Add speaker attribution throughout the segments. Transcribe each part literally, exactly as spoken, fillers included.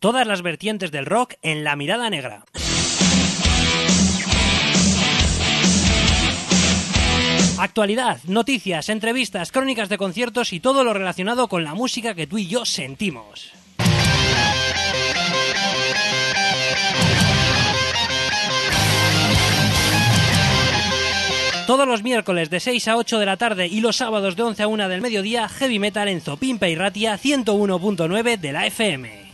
Speaker 1: Todas las vertientes del rock en La Mirada Negra. Actualidad, noticias, entrevistas, crónicas de conciertos y todo lo relacionado con la música que tú y yo sentimos. Todos los miércoles de seis a ocho de la tarde y los sábados de once a una del mediodía, Heavy Metal en Zopimpa y Ratia ciento uno punto nueve de la F M.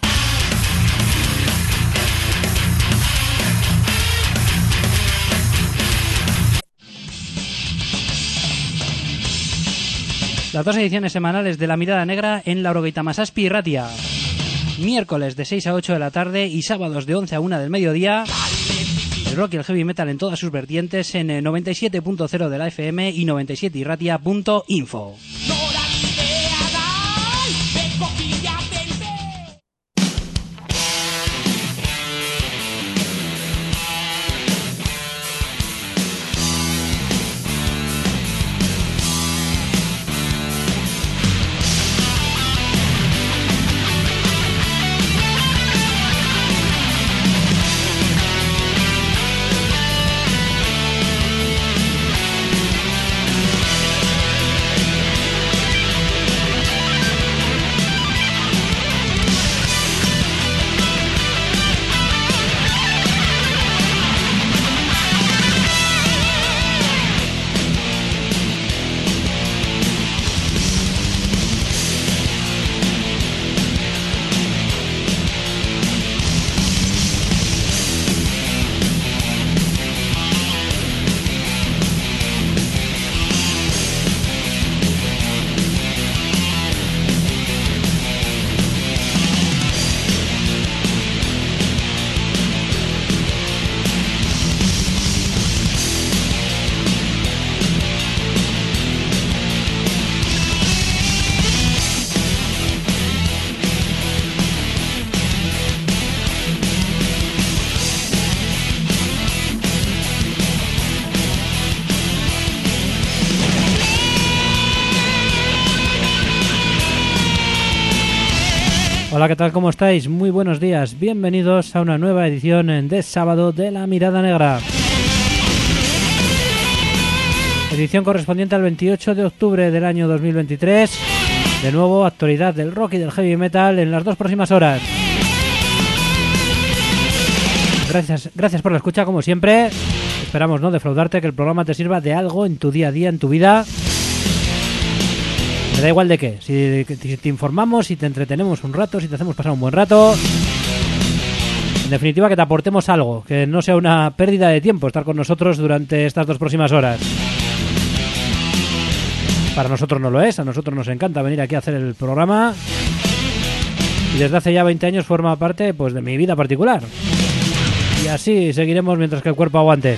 Speaker 1: Las dos ediciones semanales de La Mirada Negra en Laurogeita Masazpi y Ratia. Miércoles de seis a ocho de la tarde y sábados de once a una del mediodía. El rock y el heavy metal en todas sus vertientes en noventa y siete punto cero de la F M y noventa y siete y ratia punto info. Hola, ¿qué tal? ¿Cómo estáis? Muy buenos días. Bienvenidos a una nueva edición de sábado de La Mirada Negra. Edición correspondiente al veintiocho de octubre del año dos mil veintitrés. De nuevo, actualidad del rock y del heavy metal en las dos próximas horas. Gracias, gracias por la escucha, como siempre. Esperamos no defraudarte, que el programa te sirva de algo en tu día a día, en tu vida. Me da igual de qué, si, si te informamos, si te entretenemos un rato, si te hacemos pasar un buen rato. En definitiva, que te aportemos algo, que no sea una pérdida de tiempo estar con nosotros durante estas dos próximas horas. Para nosotros no lo es, a nosotros nos encanta venir aquí a hacer el programa. Y desde hace ya veinte años forma parte, pues, de mi vida particular. Y así seguiremos mientras que el cuerpo aguante.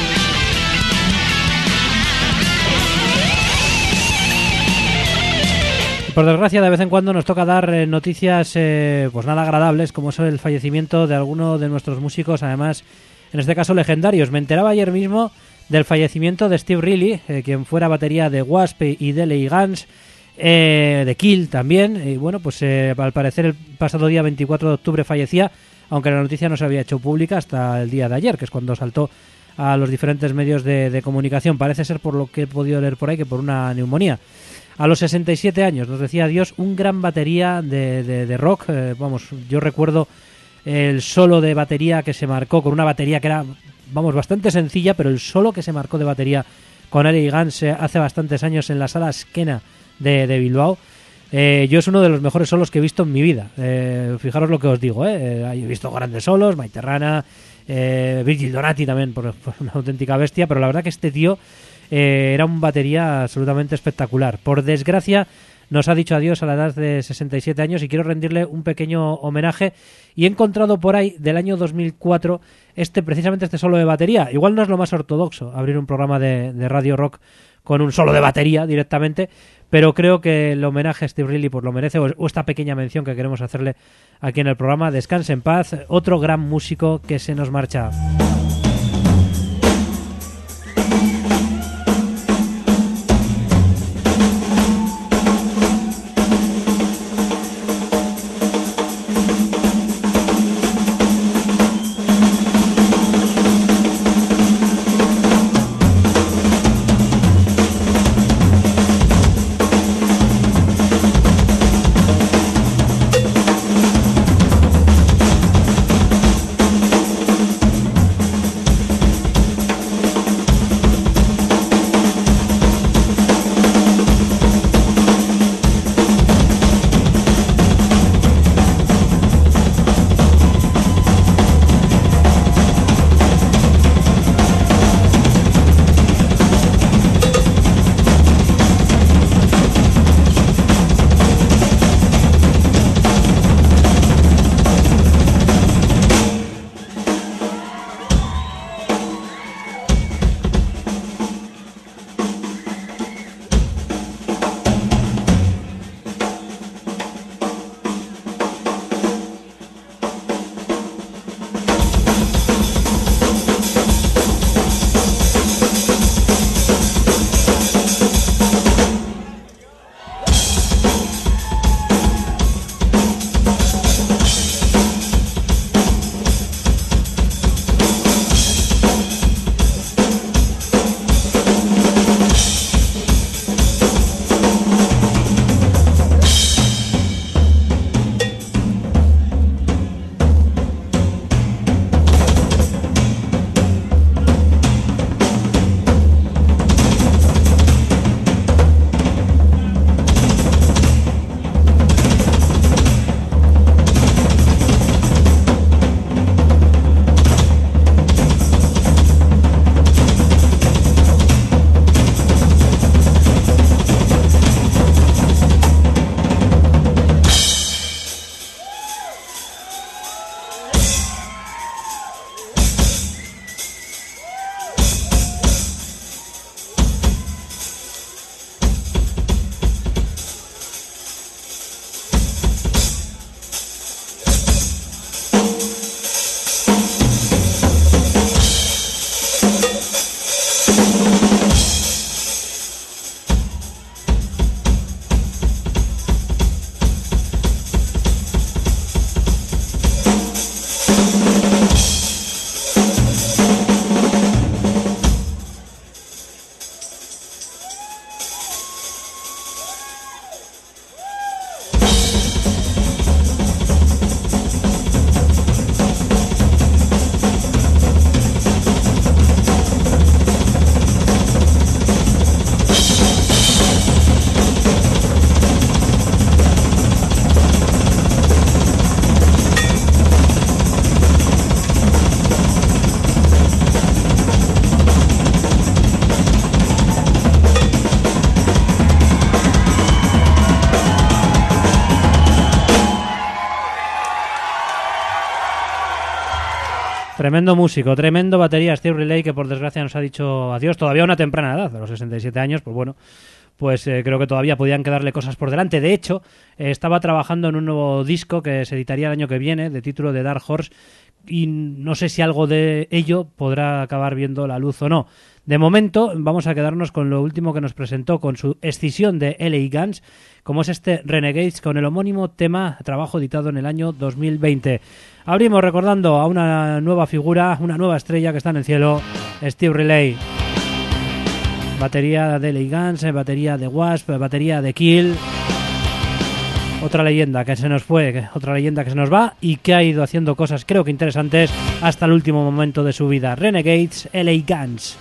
Speaker 1: Por desgracia, de vez en cuando nos toca dar eh, noticias eh, pues nada agradables, como es el fallecimiento de alguno de nuestros músicos, además, en este caso legendarios. Me enteraba ayer mismo del fallecimiento de Steve Riley, eh, quien fuera batería de Wasp y de L A Guns, eh, de Kill también, y bueno, pues eh, al parecer el pasado día veinticuatro de octubre fallecía, aunque la noticia no se había hecho pública hasta el día de ayer, que es cuando saltó a los diferentes medios de, de comunicación. Parece ser, por lo que he podido leer por ahí, que por una neumonía. A los sesenta y siete años nos decía adiós un gran batería de, de, de rock. Eh, vamos, yo recuerdo el solo de batería que se marcó con una batería que era, vamos, bastante sencilla, pero el solo que se marcó de batería con L A Guns eh, hace bastantes años en la sala Skena de, de Bilbao. Eh, yo es uno de los mejores solos que he visto en mi vida. Eh, fijaros lo que os digo, eh. he visto grandes solos, Maiterrana, eh, Virgil Donati también, por, por una auténtica bestia, pero la verdad que este tío Eh, era un batería absolutamente espectacular. Por desgracia, nos ha dicho adiós a la edad de sesenta y siete años y quiero rendirle un pequeño homenaje. Y he encontrado por ahí, del año dos mil cuatro, este precisamente este solo de batería. Igual no es lo más ortodoxo abrir un programa de, de radio rock con un solo de batería directamente, pero creo que el homenaje a Steve Riley pues lo merece, o esta pequeña mención que queremos hacerle aquí en el programa. Descanse en paz, otro gran músico que se nos marcha. Tremendo músico, tremendo batería, Steve Riley, que por desgracia nos ha dicho adiós, todavía a una temprana edad, a los sesenta y siete años, pues bueno, pues eh, creo que todavía podían quedarle cosas por delante. De hecho, eh, estaba trabajando en un nuevo disco que se editaría el año que viene, de título de Dark Horse, y no sé si algo de ello podrá acabar viendo la luz o no. De momento vamos a quedarnos con lo último que nos presentó con su escisión de L A Guns, como es este Renegades con el homónimo tema, trabajo editado en el año dos mil veinte. Abrimos recordando a una nueva figura, una nueva estrella que está en el cielo, Steve Riley. Batería de L A Guns, batería de Wasp, batería de Kill. Otra leyenda que se nos fue, otra leyenda que se nos va y que ha ido haciendo cosas creo que interesantes hasta el último momento de su vida. Renegades, L A Guns.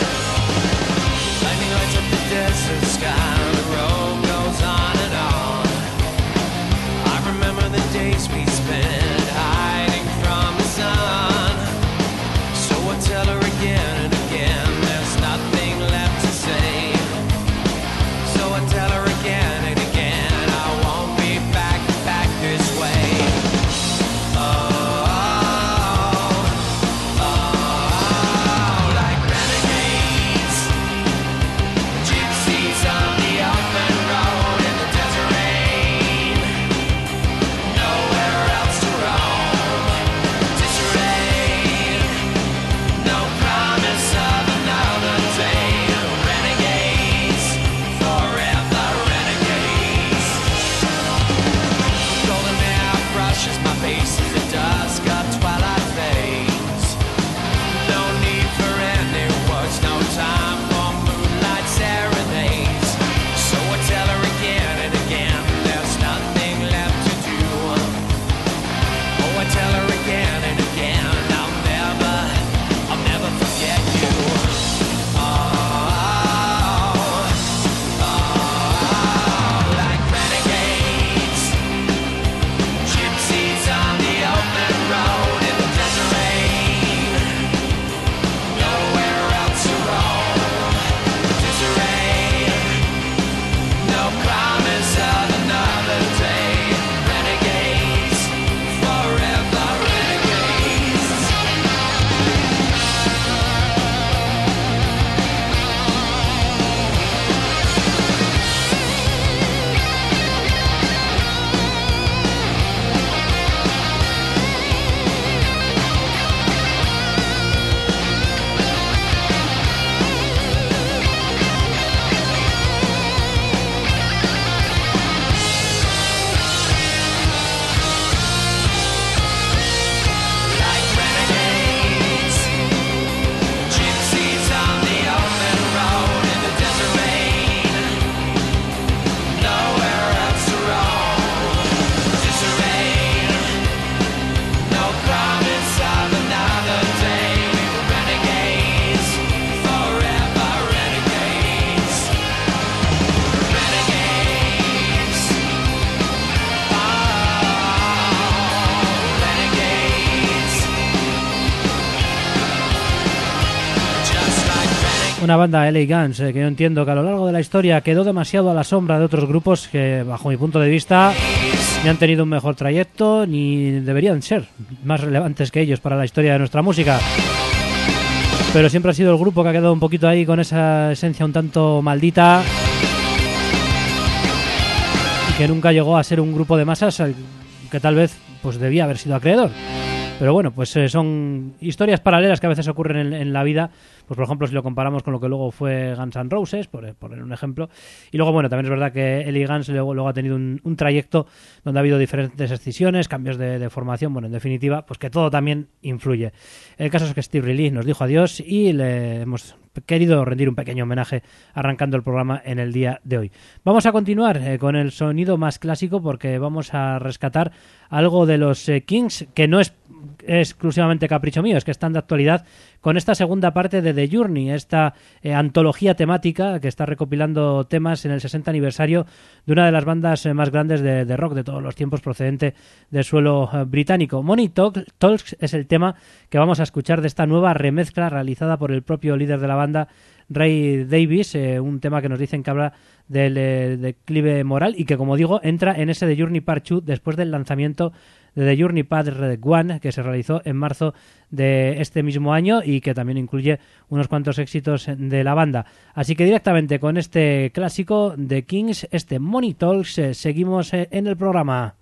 Speaker 1: Una banda L A Guns eh, que yo entiendo que a lo largo de la historia quedó demasiado a la sombra de otros grupos que, bajo mi punto de vista, ni han tenido un mejor trayecto ni deberían ser más relevantes que ellos para la historia de nuestra música. Pero siempre ha sido el grupo que ha quedado un poquito ahí con esa esencia un tanto maldita y que nunca llegó a ser un grupo de masas que tal vez pues debía haber sido acreedor. Pero bueno, pues eh, son historias paralelas que a veces ocurren en, en la vida. Pues por ejemplo, si lo comparamos con lo que luego fue Guns N' Roses, por poner un ejemplo. Y luego, bueno, también es verdad que L A Guns luego, luego ha tenido un, un trayecto donde ha habido diferentes escisiones, cambios de, de formación. Bueno, en definitiva, pues que todo también influye. El caso es que Steve Riley nos dijo adiós y le hemos querido rendir un pequeño homenaje arrancando el programa en el día de hoy. Vamos a continuar eh, con el sonido más clásico porque vamos a rescatar algo de los eh, Kings que no es exclusivamente capricho mío, es que están de actualidad con esta segunda parte de The Journey, esta eh, antología temática que está recopilando temas en el sesenta aniversario de una de las bandas eh, más grandes de, de rock de todos los tiempos procedente del suelo eh, británico. Money Talk, Talks es el tema que vamos a escuchar de esta nueva remezcla realizada por el propio líder de la banda, Ray Davies, eh, un tema que nos dicen que habla del eh, declive moral y que, como digo, entra en ese The Journey Part dos después del lanzamiento de The Journey Part One, que se realizó en marzo de este mismo año y que también incluye unos cuantos éxitos de la banda. Así que directamente con este clásico de Kings, este Money Talks, eh, seguimos eh, en el programa.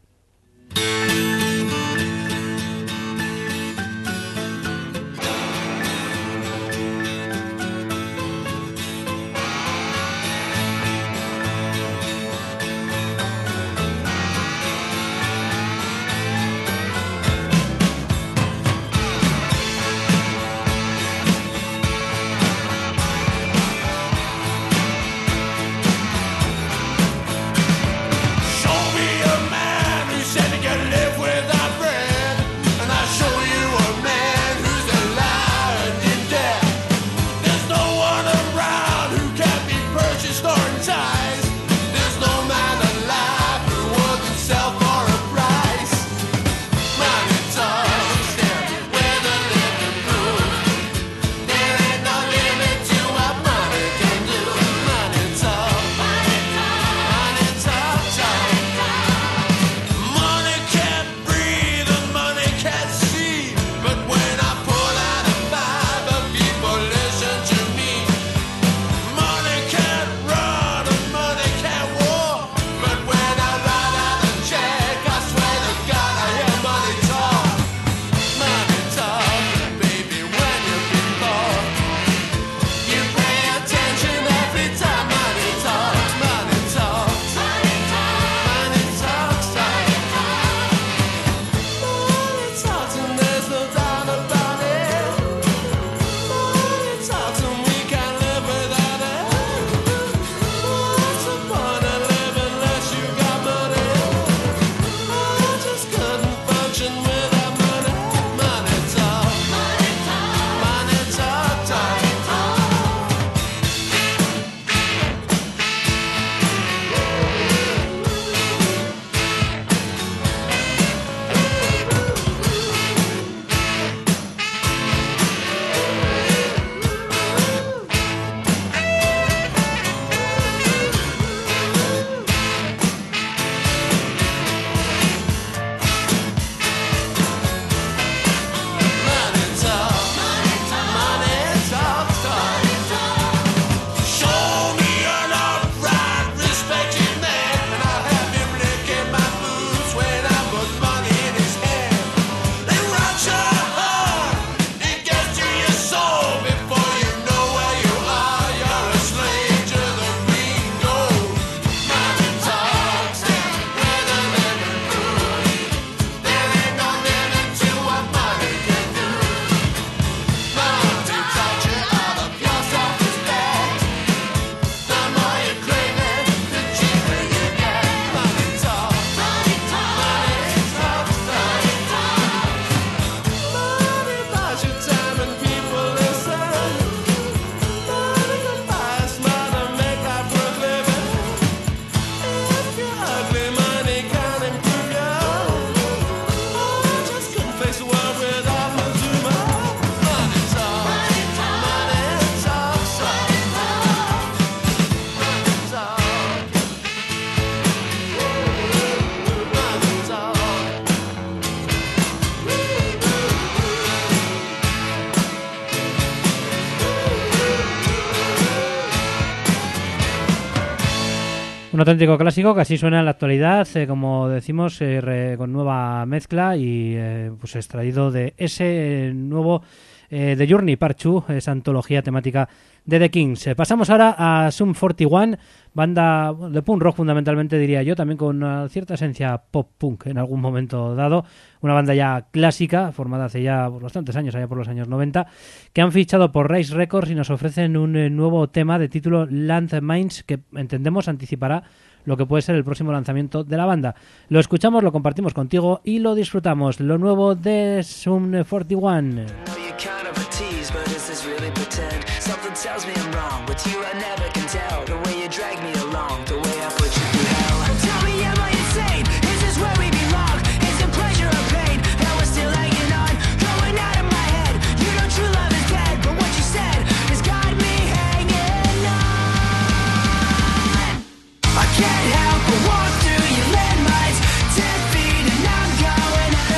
Speaker 1: Un auténtico clásico que así suena en la actualidad, eh, como decimos, eh, re, con nueva mezcla y eh, pues extraído de ese eh, nuevo eh, The Journey Part dos, esa antología temática de The Kings. Eh, pasamos ahora a Sum cuarenta y uno, banda de punk rock fundamentalmente, diría yo, también con una cierta esencia pop punk en algún momento dado, una banda ya clásica, formada hace ya por bastantes años, allá por los años noventa, que han fichado por Rise Records y nos ofrecen un eh, nuevo tema de título Landmines, que entendemos anticipará lo que puede ser el próximo lanzamiento de la banda. Lo escuchamos, lo compartimos contigo y lo disfrutamos. Lo nuevo de Sum cuarenta y uno. Tells me I'm wrong, but you I never can tell. The way you drag me along, the way I put you through hell. Tell me, am I insane? Is this where we belong? Is it pleasure or pain that we're still hanging on? Going out of my head, you know true love is dead, but what you said has got me hanging on. I can't help but walk through your landmines, ten feet and I'm going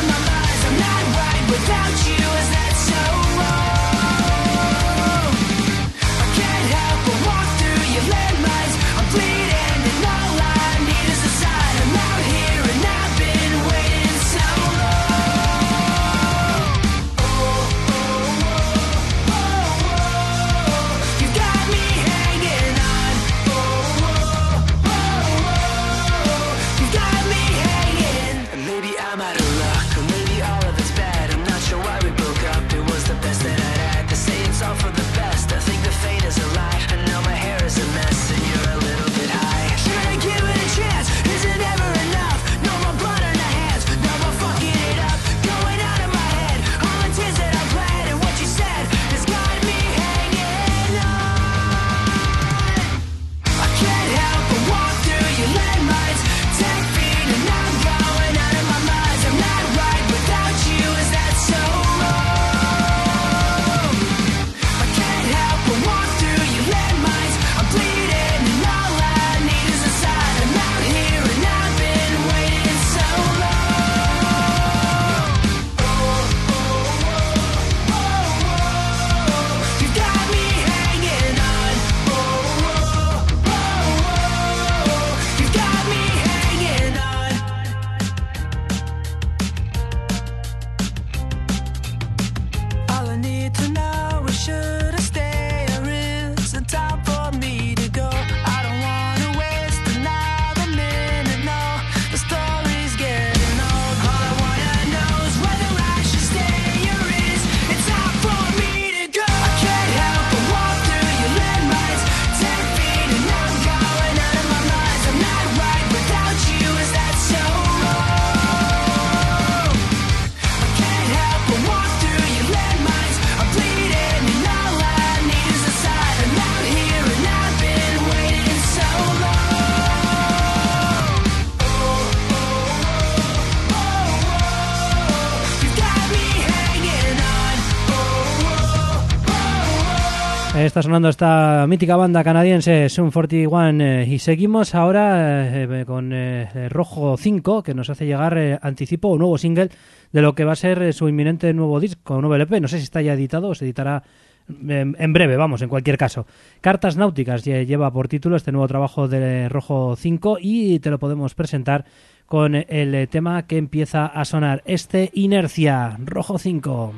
Speaker 1: Está sonando esta mítica banda canadiense Sum cuarenta y uno eh, y seguimos ahora eh, con eh, Rojo cinco, que nos hace llegar eh, anticipo o nuevo single de lo que va a ser eh, su inminente nuevo disco, nuevo L P. No sé si está ya editado o se editará en, en breve, vamos, en cualquier caso. Cartas Náuticas lleva por título este nuevo trabajo de Rojo cinco y te lo podemos presentar con el tema que empieza a sonar, este Inercia, Rojo cinco.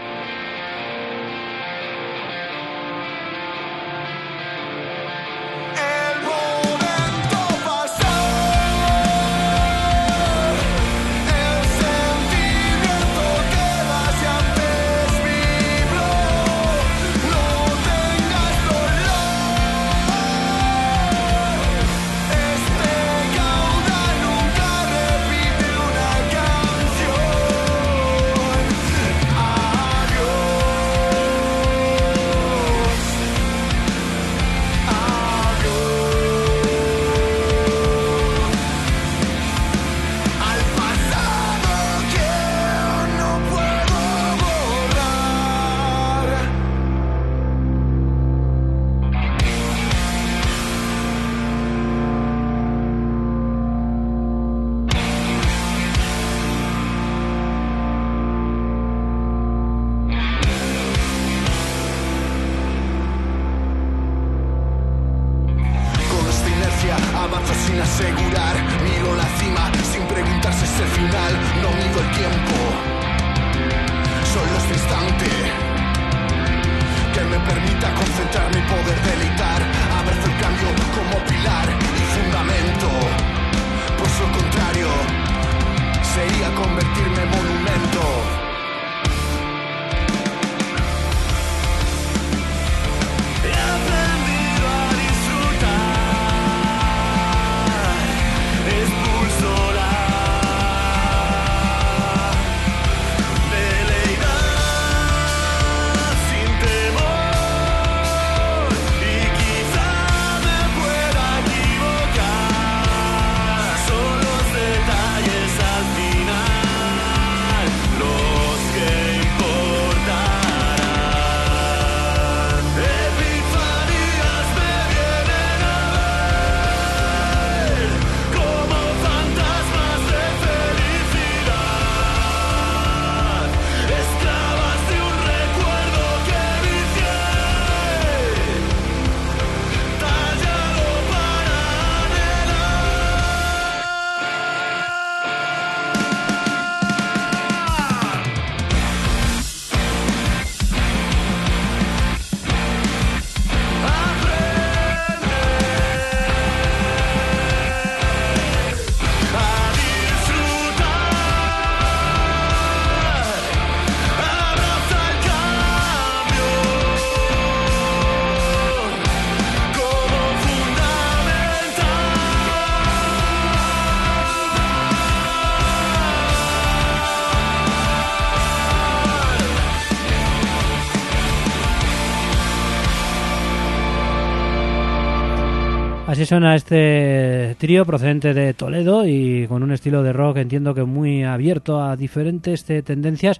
Speaker 1: Así suena este trío procedente de Toledo y con un estilo de rock, entiendo que muy abierto a diferentes eh, tendencias.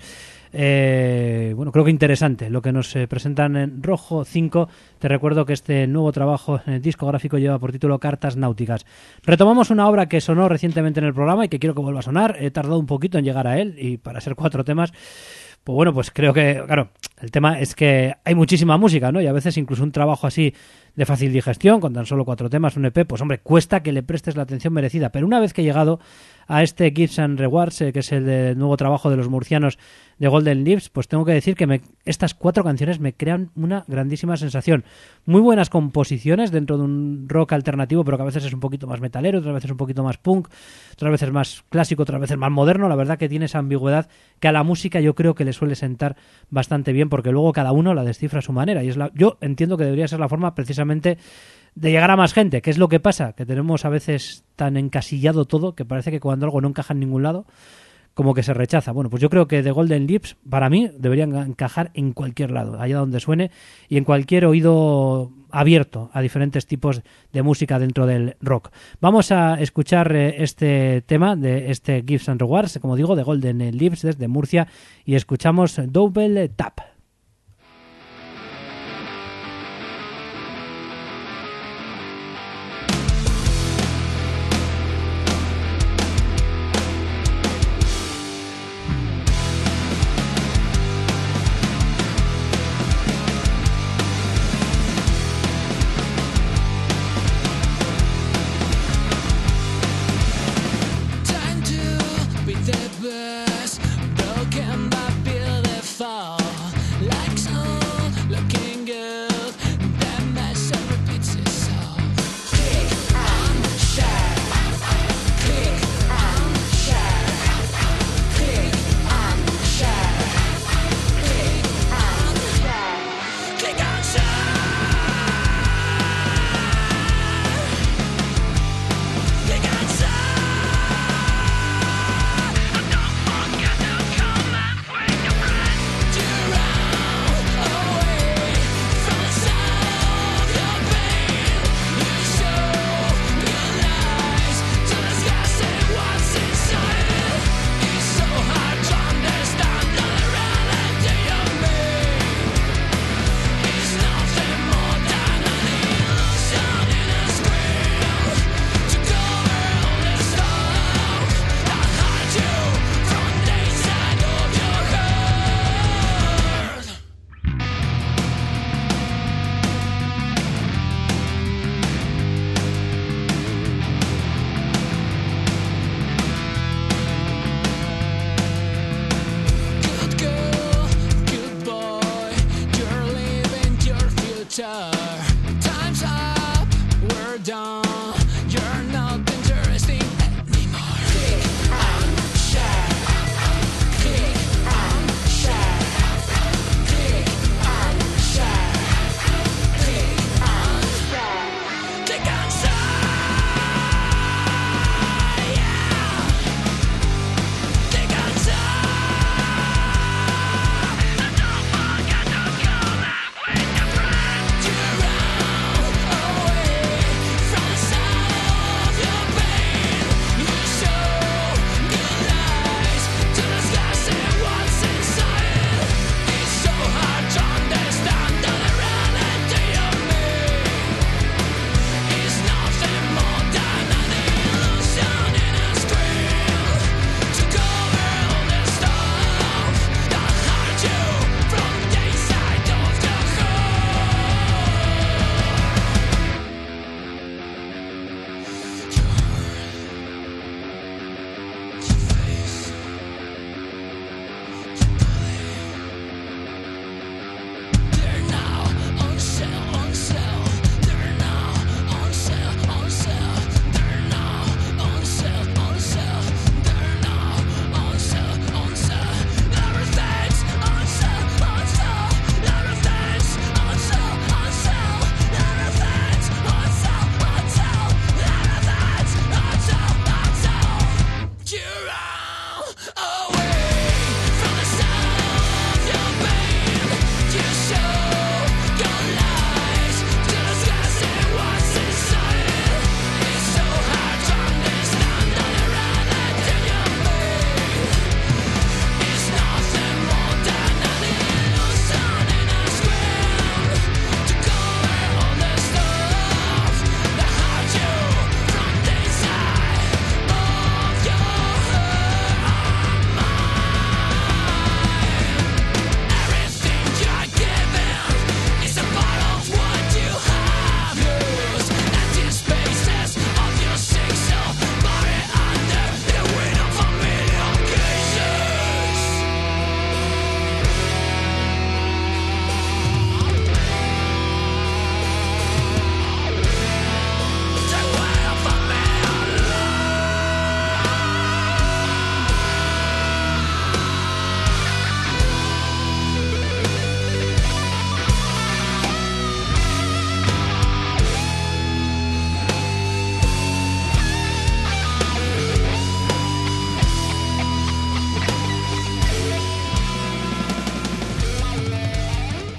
Speaker 1: Eh, bueno, creo que interesante lo que nos eh, presentan en Rojo cinco. Te recuerdo que este nuevo trabajo eh, discográfico lleva por título Cartas Náuticas. Retomamos una obra que sonó recientemente en el programa y que quiero que vuelva a sonar. He tardado un poquito en llegar a él y para ser cuatro temas, pues bueno, pues creo que, claro, el tema es que hay muchísima música, ¿no? Y a veces incluso un trabajo así de fácil digestión, con tan solo cuatro temas, un E P, pues hombre, cuesta que le prestes la atención merecida. Pero una vez que he llegado a este Gifts and Rewards, eh, que es el de, nuevo trabajo de los murcianos de Golden Leaves, pues tengo que decir que me, estas cuatro canciones me crean una grandísima sensación. Muy buenas composiciones dentro de un rock alternativo, pero que a veces es un poquito más metalero, otras veces un poquito más punk, otras veces más clásico, otras veces más moderno. La verdad que tiene esa ambigüedad que a la música yo creo que le suele sentar bastante bien, porque luego cada uno la descifra a su manera. Y es la, yo entiendo que debería ser la forma precisamente de llegar a más gente. ¿Qué es lo que pasa? Que tenemos a veces tan encasillado todo que parece que cuando algo no encaja en ningún lado, como que se rechaza. Bueno, pues yo creo que The Golden Leaves, para mí, deberían encajar en cualquier lado, allá donde suene, y en cualquier oído abierto a diferentes tipos de música dentro del rock. Vamos a escuchar eh, este tema de este Gifts and Rewards, como digo, de Golden Leaves desde Murcia, y escuchamos Double Tap.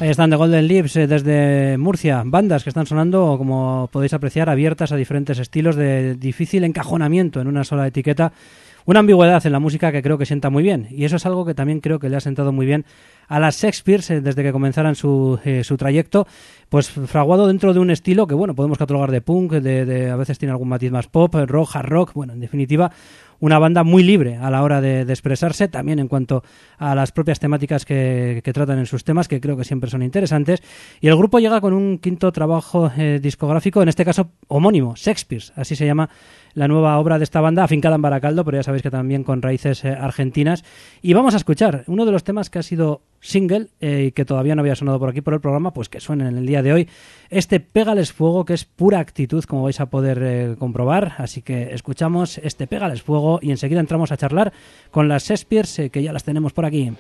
Speaker 1: Ahí están The Golden Lips eh, desde Murcia, bandas que están sonando, como podéis apreciar, abiertas a diferentes estilos de difícil encajonamiento en una sola etiqueta. Una ambigüedad en la música que creo que sienta muy bien, y eso es algo que también creo que le ha sentado muy bien a las Shakespeares eh, desde que comenzaran su, eh, su trayecto, pues fraguado dentro de un estilo que, bueno, podemos catalogar de punk, de, de a veces tiene algún matiz más pop, rock, hard rock, bueno, en definitiva, una banda muy libre a la hora de, de expresarse, también en cuanto a las propias temáticas que, que tratan en sus temas, que creo que siempre son interesantes. Y el grupo llega con un quinto trabajo eh, discográfico, en este caso homónimo, Shakespeares, así se llama la nueva obra de esta banda, afincada en Baracaldo, pero ya sabéis que también con raíces eh, argentinas. Y vamos a escuchar uno de los temas que ha sido single eh, y que todavía no había sonado por aquí por el programa, pues que suene en el día de hoy. Este Pégales Fuego, que es pura actitud, como vais a poder eh, comprobar. Así que escuchamos este Pégales Fuego y enseguida entramos a charlar con las Shakespeares, eh, que ya las tenemos por aquí.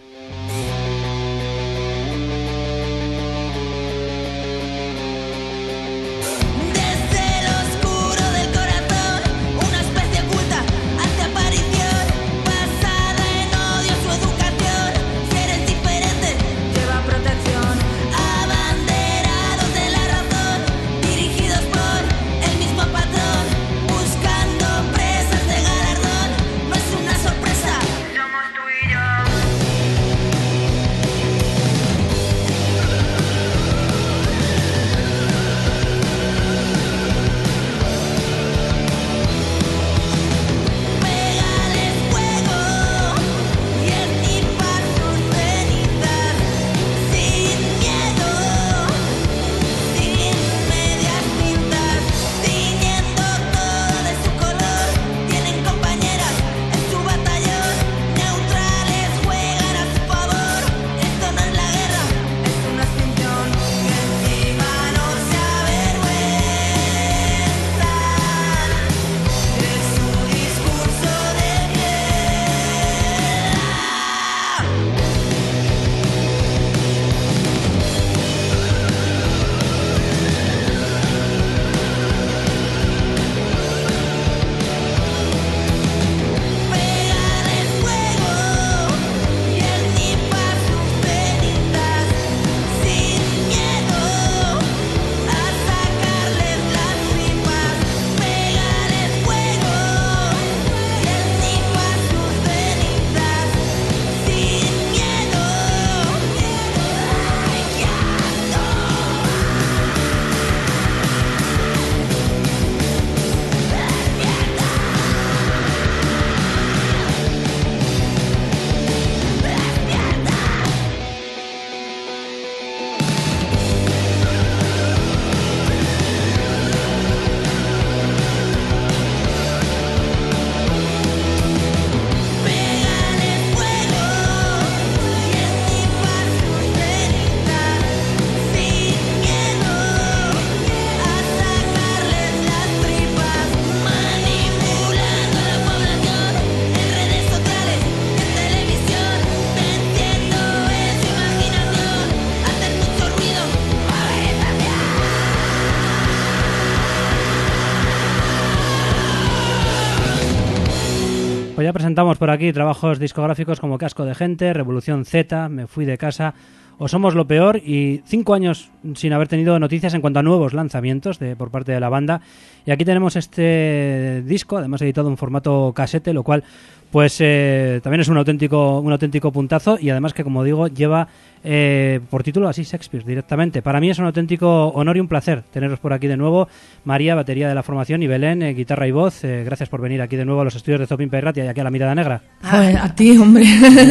Speaker 1: Pues ya presentamos por aquí trabajos discográficos como Casco de Gente, Revolución Z, Me Fui de Casa o Somos lo Peor, y cinco años sin haber tenido noticias en cuanto a nuevos lanzamientos de, por parte de la banda. Y aquí tenemos este disco, además editado en formato casete, lo cual pues eh, también es un auténtico un auténtico puntazo, y además que, como digo, lleva eh, por título así Shakespeare directamente. Para mí es un auténtico honor y un placer teneros por aquí de nuevo. María, batería de la formación, y Belén, eh, guitarra y voz. Eh, gracias por venir aquí de nuevo a los estudios de Zopimpa y Ratia y aquí a la Mirada Negra.
Speaker 2: Joder, a ti, hombre.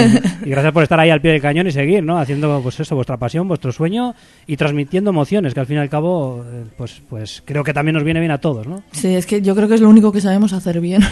Speaker 1: Y gracias por estar ahí al pie del cañón y seguir, ¿no? Haciendo pues eso, vuestra pasión, vuestro sueño, y transmitiendo emociones, que al fin y al cabo eh, pues pues creo que también nos viene bien a todos, ¿no?
Speaker 2: Sí, es que yo creo que es lo único que sabemos hacer bien.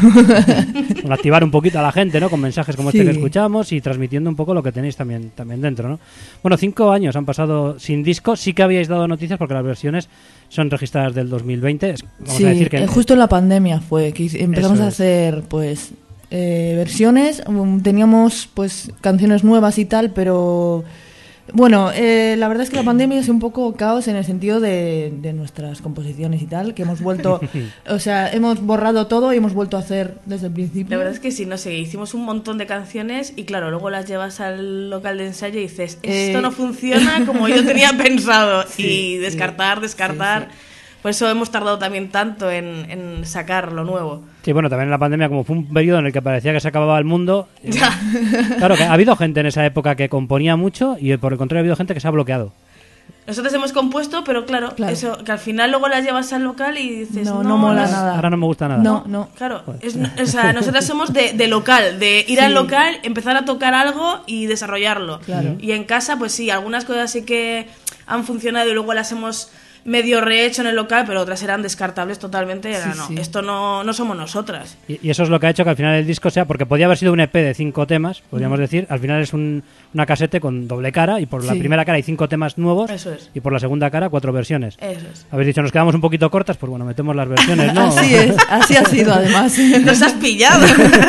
Speaker 1: Con activar un poquito a la gente, ¿no? Con mensajes como
Speaker 2: Sí.
Speaker 1: este que escuchamos y transmitiendo un poco lo que tenéis también, también dentro, ¿no? Bueno, cinco años han pasado sin disco. Sí que habíais dado noticias porque las versiones son registradas del dos mil veinte. Vamos
Speaker 2: Sí,
Speaker 1: a decir que
Speaker 2: eh, justo en la pandemia fue que empezamos
Speaker 1: Eso
Speaker 2: a
Speaker 1: es.
Speaker 2: hacer pues eh, versiones. Um, teníamos pues canciones nuevas y tal, pero Bueno, eh, la verdad es que la pandemia es un poco caos en el sentido de, de nuestras composiciones y tal, que hemos vuelto, o sea, hemos borrado todo y hemos vuelto a hacer desde el principio.
Speaker 3: La verdad es que sí, no sé, hicimos un montón de canciones y claro, luego las llevas al local de ensayo y dices, esto
Speaker 2: Eh...
Speaker 3: no funciona como yo tenía pensado.
Speaker 2: Sí,
Speaker 3: y descartar,
Speaker 2: sí,
Speaker 3: descartar.
Speaker 2: Sí, sí.
Speaker 3: Por eso hemos tardado también tanto en, en sacar lo nuevo.
Speaker 1: Sí, bueno, también en la pandemia, como fue un periodo en el que parecía que se acababa el mundo.
Speaker 3: Ya.
Speaker 1: Claro, que ha habido gente en esa época que componía mucho y por el contrario ha habido gente que se ha bloqueado.
Speaker 3: Nosotros hemos compuesto, pero claro,
Speaker 2: Claro.
Speaker 3: eso que al final luego las llevas al local y dices,
Speaker 2: No,
Speaker 3: no,
Speaker 2: no mola
Speaker 3: las-
Speaker 2: nada.
Speaker 1: Ahora no me gusta nada.
Speaker 2: No, no.
Speaker 3: Claro, es, o sea, nosotras somos de, de local, de ir
Speaker 2: Sí.
Speaker 3: al local, empezar a tocar algo y desarrollarlo.
Speaker 2: Claro.
Speaker 3: Y en casa, pues sí, algunas cosas sí que han funcionado y luego las hemos medio rehecho en el local, pero otras eran descartables totalmente. Era,
Speaker 2: Sí,
Speaker 3: no,
Speaker 2: sí.
Speaker 3: esto no, no somos nosotras.
Speaker 1: Y, y eso es lo que ha hecho que al final el disco sea, porque podía haber sido un E P de cinco temas, podríamos decir, al final es un, una casete con doble cara y por la
Speaker 2: Sí.
Speaker 1: primera cara hay cinco temas nuevos
Speaker 3: Eso es.
Speaker 1: y por la segunda cara cuatro versiones.
Speaker 3: Eso es.
Speaker 1: Habéis dicho, nos quedamos un poquito cortas, pues bueno, metemos las versiones, ¿no?
Speaker 2: Así es, así ha sido además.
Speaker 3: Nos has pillado.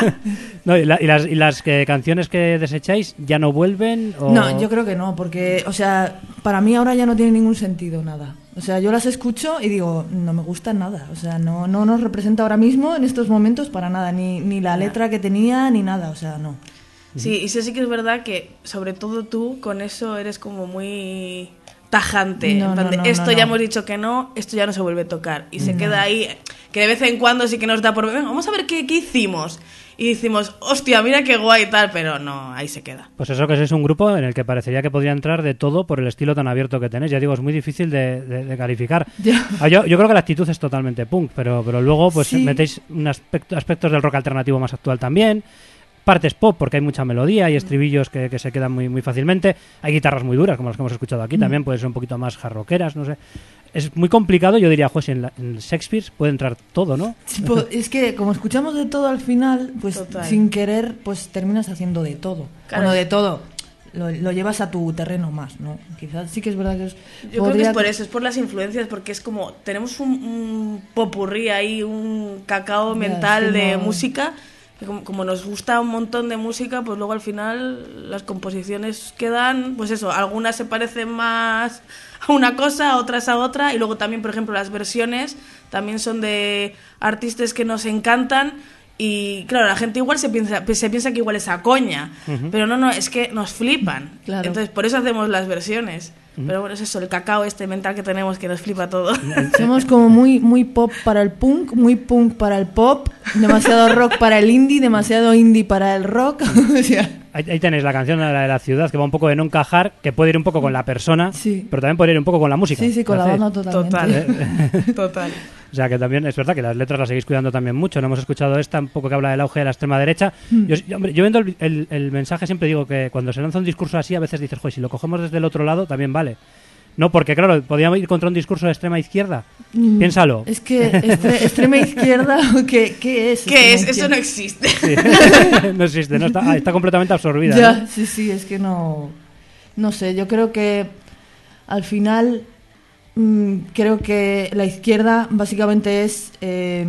Speaker 1: No, y, la- y las, y las que- canciones que desecháis ya no vuelven o...
Speaker 2: No, yo creo que no, porque, o sea, para mí ahora ya no tiene ningún sentido nada. O sea, yo las escucho y digo, no me gusta nada. O sea, no, no nos representa ahora mismo en estos momentos para nada, ni, ni la letra que tenía, ni nada, o sea, no.
Speaker 3: Sí, y sí, sí que es verdad que, sobre todo tú, con eso eres como muy tajante.
Speaker 2: No,
Speaker 3: En plan
Speaker 2: no,
Speaker 3: de,
Speaker 2: no,
Speaker 3: esto
Speaker 2: no,
Speaker 3: ya
Speaker 2: no.
Speaker 3: hemos dicho que no, esto ya no se vuelve a tocar. Y se
Speaker 2: No.
Speaker 3: queda ahí, que de vez en cuando sí que nos da por... "Venga, vamos a ver qué, qué hicimos. Y decimos, hostia, mira qué guay y tal, pero no, ahí se queda.
Speaker 1: Pues eso que es un grupo en el que parecería que podría entrar de todo por el estilo tan abierto que tenéis. Ya digo, es muy difícil de, de- de calificar.
Speaker 2: Ya.
Speaker 1: Ah, Yo, yo creo que la actitud es totalmente punk, pero, pero luego pues
Speaker 2: Sí.
Speaker 1: metéis un aspecto, aspectos del rock alternativo más actual también. Partes pop, porque hay mucha melodía y estribillos que, que se quedan muy, muy fácilmente. Hay guitarras muy duras, como las que hemos escuchado aquí, también pueden ser un poquito más jarroqueras, no sé. Es muy complicado, yo diría, pues en, la- en Shakespeare puede entrar todo, ¿no?
Speaker 2: Tipo, es que como escuchamos de todo al final, pues
Speaker 3: Total.
Speaker 2: sin querer, pues terminas haciendo de todo.
Speaker 3: Claro.
Speaker 2: Bueno, de todo. Lo, lo llevas a tu terreno más, ¿no? Quizás sí que es verdad que es...
Speaker 3: Yo creo que
Speaker 2: podría-
Speaker 3: es por eso, es por las influencias, porque es como, tenemos un, un popurrí ahí, un cacao
Speaker 2: Ya,
Speaker 3: mental
Speaker 2: es que
Speaker 3: de
Speaker 2: no-
Speaker 3: música, que como, como nos gusta un montón de música, pues luego al final las composiciones quedan, pues eso, algunas se parecen más a una cosa, otras a otra, y luego también, por ejemplo, las versiones también son de artistas que nos encantan. Y claro, la gente igual se piensa, se piensa que igual es a coña, pero no, no, es que nos flipan.
Speaker 2: Claro.
Speaker 3: Entonces, por eso hacemos las versiones. Pero bueno, es eso, el cacao este mental que tenemos que nos flipa todo.
Speaker 2: Somos como muy, muy pop para el punk, muy punk para el pop, demasiado rock para el indie, demasiado indie para el rock. O sea,
Speaker 1: Ahí, ahí tenéis la canción la de la ciudad, que va un poco de no encajar, que puede ir un poco con la persona,
Speaker 2: Sí.
Speaker 1: pero también puede ir un poco con la música.
Speaker 2: sí, sí, con la
Speaker 1: ¿Hacéis?
Speaker 2: banda totalmente.
Speaker 3: Total. Total.
Speaker 1: O sea que también es verdad que las letras las seguís cuidando también mucho. No hemos escuchado esta, un poco que habla del auge de la extrema derecha.
Speaker 2: Mm.
Speaker 1: Yo, yo, hombre, yo viendo el, el- el mensaje siempre digo que cuando se lanza un discurso así, a veces dices, joder, si lo cogemos desde el otro lado, también vale. No, porque claro, podríamos ir contra un discurso de extrema izquierda.
Speaker 2: Mm,
Speaker 1: Piénsalo.
Speaker 2: Es que estre- extrema izquierda, ¿qué, qué es?
Speaker 3: ¿Qué es?
Speaker 2: extrema
Speaker 3: Eso
Speaker 2: izquierda?
Speaker 3: no existe.
Speaker 1: No existe, no está, ah, está completamente absorbida.
Speaker 2: Ya,
Speaker 1: ¿no?
Speaker 2: sí, sí, es que no... No sé, yo creo que al final mm, creo que la izquierda básicamente es eh,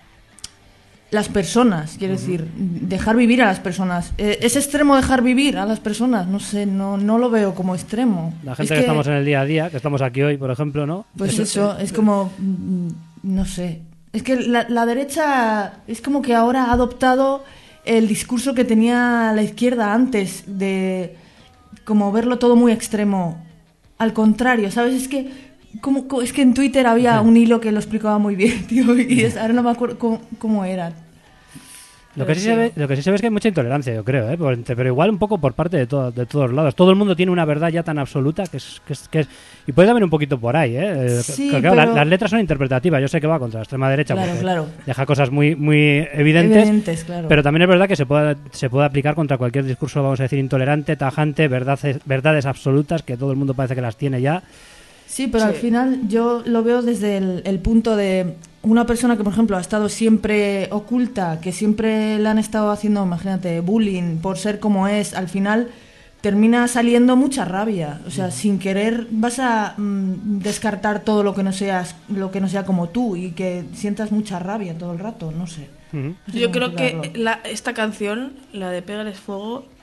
Speaker 2: las personas, quiero decir, dejar vivir a las personas. Eh, ¿Es extremo dejar vivir a las personas? No sé, no, no lo veo como extremo.
Speaker 1: La gente
Speaker 2: Es
Speaker 1: que, estamos en el día a día, que estamos aquí hoy, por ejemplo, ¿no?
Speaker 2: Pues eso, es como, mm, no sé. Es que la, la derecha es como que ahora ha adoptado el discurso que tenía la izquierda antes, de como verlo todo muy extremo. Al contrario, ¿sabes? Es que, como, co- es que en Twitter había un hilo que lo explicaba muy bien, tío, y es- ahora no me acuerdo cómo, cómo era.
Speaker 1: Lo que, sí se ve, lo que sí se ve es que hay mucha intolerancia, yo creo, ¿eh? Por- pero igual un poco por parte de, todo- de todos lados. Todo el mundo tiene una verdad ya tan absoluta que es... Que es, que es y puede haber un poquito por ahí, ¿eh?
Speaker 2: Sí,
Speaker 1: Que, claro,
Speaker 2: pero-
Speaker 1: la- las letras son interpretativas. Yo sé que va contra la extrema derecha
Speaker 2: Claro,
Speaker 1: porque
Speaker 2: claro.
Speaker 1: deja cosas muy, muy evidentes,
Speaker 2: Evidentes, claro.
Speaker 1: pero también es verdad que se puede, se puede aplicar contra cualquier discurso, vamos a decir, intolerante, tajante, verdades, verdades absolutas, que todo el mundo parece que las tiene ya.
Speaker 2: Sí, pero
Speaker 3: Sí.
Speaker 2: al final yo lo veo desde el, el punto de una persona que, por ejemplo, ha estado siempre oculta, que siempre le han estado haciendo, imagínate, bullying por ser como es, al final termina saliendo mucha rabia. O sea, sin querer vas a mm, descartar todo lo que no seas, lo que no sea como tú y que sientas mucha rabia todo el rato, no sé.
Speaker 1: Ujú.
Speaker 2: No sé
Speaker 3: Yo
Speaker 2: cómo
Speaker 3: creo que
Speaker 2: explicarlo.
Speaker 3: la, esta canción, la de Pégales Fuego,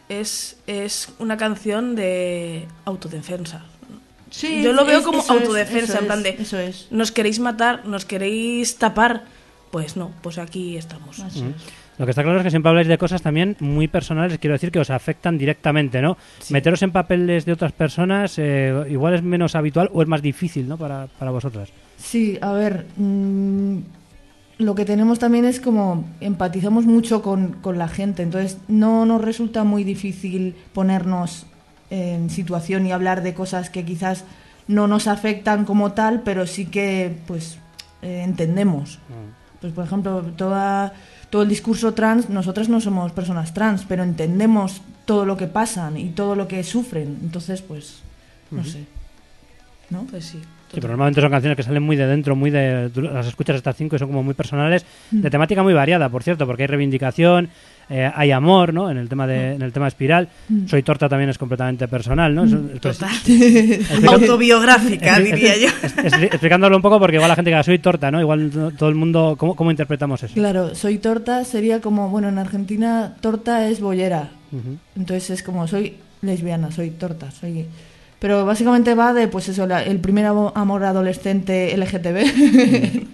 Speaker 3: es, es una canción de autodefensa.
Speaker 2: Sí,
Speaker 3: Yo lo veo
Speaker 2: es-
Speaker 3: como
Speaker 2: eso es,
Speaker 3: autodefensa,
Speaker 2: eso
Speaker 3: en plan de
Speaker 2: es, eso es.
Speaker 3: nos queréis matar, nos queréis tapar. Pues no, pues aquí estamos.
Speaker 2: Así
Speaker 1: Mm.
Speaker 2: es.
Speaker 1: Lo que está claro es que siempre habláis de cosas también muy personales, quiero decir que os afectan directamente, ¿no?
Speaker 3: Sí.
Speaker 1: Meteros en papeles de otras personas eh, igual es menos habitual o es más difícil, ¿no? Para, para vosotras.
Speaker 2: Sí, a ver, mm, lo que tenemos también es como empatizamos mucho con, con la gente, entonces no nos resulta muy difícil ponernos en situación y hablar de cosas que quizás no nos afectan como tal, pero sí que pues eh, entendemos. Pues por ejemplo, toda, todo el discurso trans, nosotras no somos personas trans, pero entendemos todo lo que pasan y todo lo que sufren, entonces pues no
Speaker 1: Ujú.
Speaker 2: sé, ¿no?
Speaker 3: Pues sí.
Speaker 1: Sí, pero normalmente son canciones que salen muy de dentro, muy de... tú las escuchas estas cinco y son como muy personales, de temática muy variada, por cierto, porque hay reivindicación, eh, hay amor, ¿no? En el tema de, en el tema Espiral. Soy Torta también es completamente personal, ¿no? Es- entonces,
Speaker 3: Total.
Speaker 1: explica-
Speaker 3: Autobiográfica, diría yo.
Speaker 1: es- es- explicándolo un poco porque igual la gente que soy Torta, ¿no? Igual no- todo el mundo... ¿Cómo, cómo interpretamos eso?
Speaker 2: Claro, soy torta sería como, bueno, en Argentina torta es bollera.
Speaker 1: Ujú.
Speaker 2: Entonces es como, soy lesbiana, soy torta, soy... Pero básicamente va de, pues eso, la- el primer amo- amor adolescente L G T B.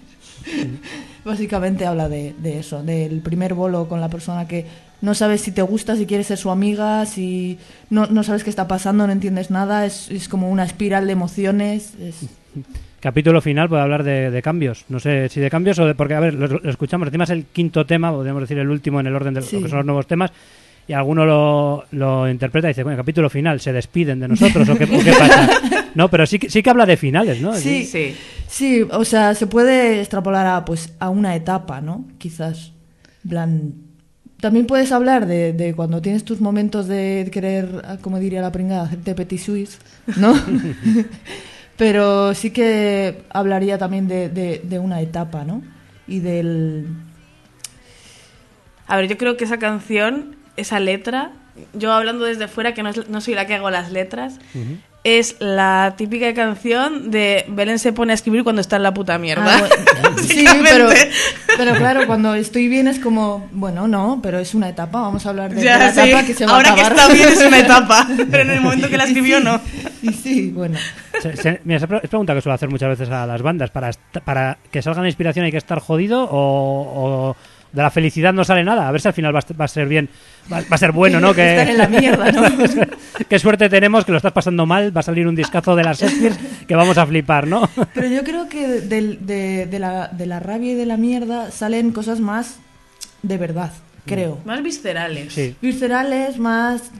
Speaker 2: Básicamente habla de, de eso, del primer bolo con la persona que no sabes si te gusta, si quieres ser su amiga, si no, no sabes qué está pasando, no entiendes nada, es, es como una espiral de emociones. Es...
Speaker 1: Capítulo final puede hablar de, de cambios. No sé si de cambios o de... Porque, a ver, lo, lo escuchamos. Encima es el quinto tema, podríamos decir el último en el orden de
Speaker 2: Sí.
Speaker 1: lo que son los nuevos temas. Y alguno lo, lo interpreta y dice, bueno, capítulo final, ¿se despiden de nosotros o qué, o qué pasa? No, pero sí, que- sí que habla de finales, ¿no?
Speaker 2: Sí,
Speaker 3: Sí.
Speaker 2: sí, o sea, se puede extrapolar a, pues, a una etapa, ¿no? Quizás, en plan... También puedes hablar de, de cuando tienes tus momentos de querer, como diría la pringada, hacerte petit suisse, ¿no? Pero sí que hablaría también de, de, de una etapa, ¿no? Y del...
Speaker 3: A ver, yo creo que esa canción, esa letra, yo hablando desde fuera, que no, es- no soy la que hago las letras,
Speaker 1: Ujú.
Speaker 3: es la típica canción de Belén se pone a escribir cuando está en la puta mierda.
Speaker 2: Ah, bueno, sí, pero, pero claro, cuando estoy bien es como, bueno, no, pero es una etapa, vamos a hablar de,
Speaker 3: Ya,
Speaker 2: de la
Speaker 3: sí.
Speaker 2: etapa que se va
Speaker 3: Ahora
Speaker 2: a
Speaker 3: que
Speaker 2: acabar.
Speaker 3: está bien es una etapa, pero en el momento que la escribió no.
Speaker 2: Y sí, bueno.
Speaker 1: Se- se- mira, esa pre- es pregunta que suelo hacer muchas veces a las bandas. ¿Para, est- para que salga la inspiración hay que estar jodido o, o de la felicidad no sale nada? A ver si al final va a, est- va a ser bien, va, va a ser bueno, ¿no? Que,
Speaker 2: Estar en la mierda, ¿no?
Speaker 1: Qué suerte tenemos, que lo estás pasando mal, va a salir un discazo de las Shakespeare que vamos a flipar, ¿no?
Speaker 2: Pero yo creo que del- de, de la, de la rabia y de la mierda salen cosas más de verdad, creo.
Speaker 3: Más viscerales.
Speaker 1: Sí.
Speaker 2: Viscerales, más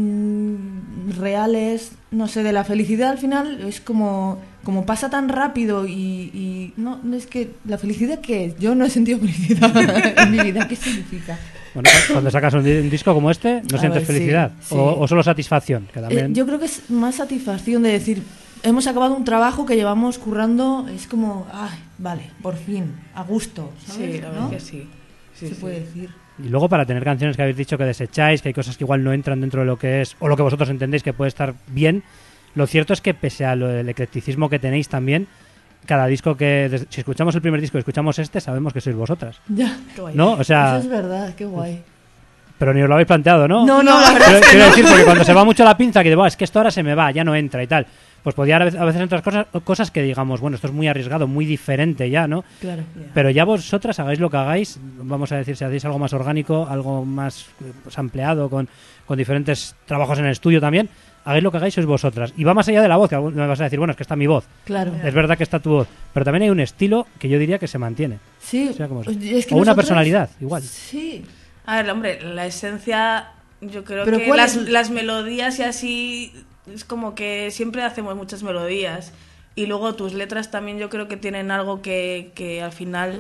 Speaker 2: mm, reales, no sé, de la felicidad al final es como, como pasa tan rápido y, y no, no es que la felicidad ¿qué es? Yo no he sentido felicidad en mi vida, ¿qué significa?
Speaker 1: Bueno, cuando sacas un, di- un disco como este, ¿no
Speaker 2: A
Speaker 1: sientes
Speaker 2: ver, sí,
Speaker 1: felicidad?
Speaker 2: sí.
Speaker 1: O, o solo satisfacción? Que
Speaker 2: Eh,
Speaker 1: también...
Speaker 2: yo creo que es más satisfacción de decir, hemos acabado un trabajo que llevamos currando, es como, ay, vale, por fin, a gusto, ¿sabes?
Speaker 3: Sí, la verdad
Speaker 2: ¿no?
Speaker 3: que sí. Sí,
Speaker 2: Se
Speaker 3: sí.
Speaker 2: puede decir.
Speaker 1: Y luego para tener canciones que habéis dicho que desecháis, que hay cosas que igual no entran dentro de lo que es, o lo que vosotros entendéis que puede estar bien, lo cierto es que pese a lo del eclecticismo que tenéis también, cada disco que... des- Si escuchamos el primer disco y escuchamos este, sabemos que sois vosotras,
Speaker 2: Ya,
Speaker 3: Qué guay.
Speaker 1: ¿no? O sea,
Speaker 2: eso es verdad, qué guay.
Speaker 1: pero ni os lo habéis planteado, ¿no?
Speaker 2: No, no, la verdad
Speaker 1: Quiero,
Speaker 2: es que
Speaker 1: quiero
Speaker 2: no.
Speaker 1: decir, porque cuando se va mucho la pinza, que digo, "Buah, es que esto ahora se me va, ya no entra y tal", pues podía a veces, a veces entrar cosas, cosas que digamos, bueno, esto es muy arriesgado, muy diferente ya, ¿no?
Speaker 2: Claro.
Speaker 1: Pero ya vosotras hagáis lo que hagáis, vamos a decir, si hacéis algo más orgánico, algo más eh, pues, ampliado, con, con diferentes trabajos en el estudio también, hagáis lo que hagáis, sois vosotras. Y va más allá de la voz, que algún- me vas a decir, bueno, es que está mi voz.
Speaker 2: Claro.
Speaker 1: Es verdad que está tu voz, pero también hay un estilo que yo diría que se mantiene.
Speaker 2: Sí,
Speaker 1: O sea, como-
Speaker 2: oye, es que
Speaker 1: o una
Speaker 2: nosotras-
Speaker 1: personalidad, igual.
Speaker 2: Sí,
Speaker 3: A ver, hombre, la esencia, yo creo
Speaker 2: Pero
Speaker 3: que
Speaker 2: ¿cuál
Speaker 3: las,
Speaker 2: es?
Speaker 3: las melodías y así, es como que siempre hacemos muchas melodías. Y luego tus letras también yo creo que tienen algo que, que al final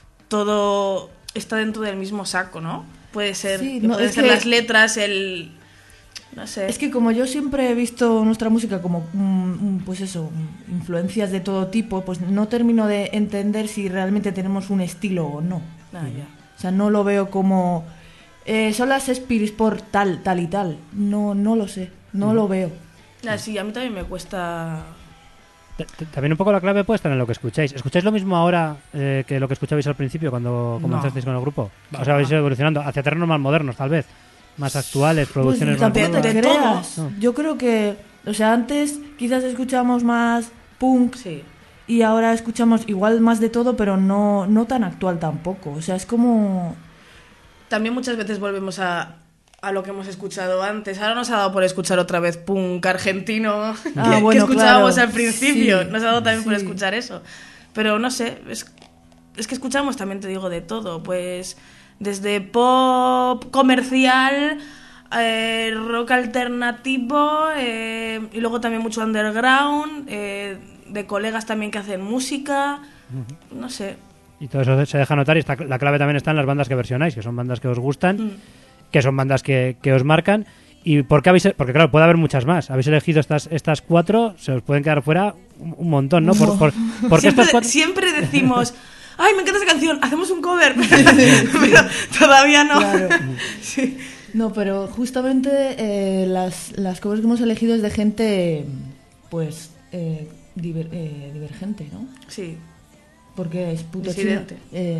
Speaker 3: todo está dentro del mismo saco, ¿no? Puede ser,
Speaker 2: Sí,
Speaker 3: que
Speaker 2: no,
Speaker 3: pueden
Speaker 2: es
Speaker 3: ser
Speaker 2: que-
Speaker 3: las letras, el... No sé.
Speaker 2: es que como yo siempre he visto nuestra música como, mm, mm, pues eso, mm, influencias de todo tipo, pues no termino de entender si realmente tenemos un estilo o no.
Speaker 3: Ah, ya.
Speaker 2: O sea, no lo veo como... eh, son las Spirits por tal, tal y tal. No, no lo sé, no lo veo.
Speaker 3: Ah, sí, a mí también me cuesta...
Speaker 1: T- t- También un poco la clave puede estar en lo que escucháis. ¿Escucháis lo mismo ahora eh, que lo que escuchabais al principio cuando comenzasteis con el grupo? O sea, habéis ido evolucionando hacia terrenos más modernos, tal vez. más actuales, producciones
Speaker 2: pues,
Speaker 1: más
Speaker 2: tampoco
Speaker 1: nuevas.
Speaker 2: te creas.
Speaker 1: No.
Speaker 2: Yo creo que, o sea, antes quizás escuchábamos más punk
Speaker 3: Sí.
Speaker 2: y ahora escuchamos igual más de todo, pero no, no tan actual tampoco. O sea, es como...
Speaker 3: También muchas veces volvemos a, a lo que hemos escuchado antes. Ahora nos ha dado por escuchar otra vez punk argentino que,
Speaker 2: Ah,
Speaker 3: que
Speaker 2: bueno,
Speaker 3: escuchábamos
Speaker 2: claro.
Speaker 3: al principio.
Speaker 2: Sí,
Speaker 3: nos ha dado también por
Speaker 2: sí.
Speaker 3: escuchar eso. Pero no sé, es, es que escuchamos también, te digo, de todo. Pues desde pop comercial, eh, rock alternativo, eh, y luego también mucho underground, eh, de colegas también que hacen música, uh-huh. no sé.
Speaker 1: Y todo eso se deja notar, y está, la clave también está en las bandas que versionáis, que son bandas que os gustan, mm. que son bandas que, que os marcan. ¿Y por qué habéis...? Porque claro, puede haber muchas más. Habéis elegido estas estas cuatro, se os pueden quedar fuera un, un montón, ¿no? Por, por, porque
Speaker 3: siempre,
Speaker 1: estas cuatro...
Speaker 3: siempre decimos... ¡Ay, me encanta esa canción! ¡Hacemos un cover! Pero todavía no.
Speaker 2: Claro. Sí. No, pero justamente eh, las, las covers que hemos elegido es de gente, pues, eh, diver, eh, divergente, ¿no?
Speaker 3: Sí.
Speaker 2: Porque es puto
Speaker 3: Disidente.
Speaker 2: chino... Eh,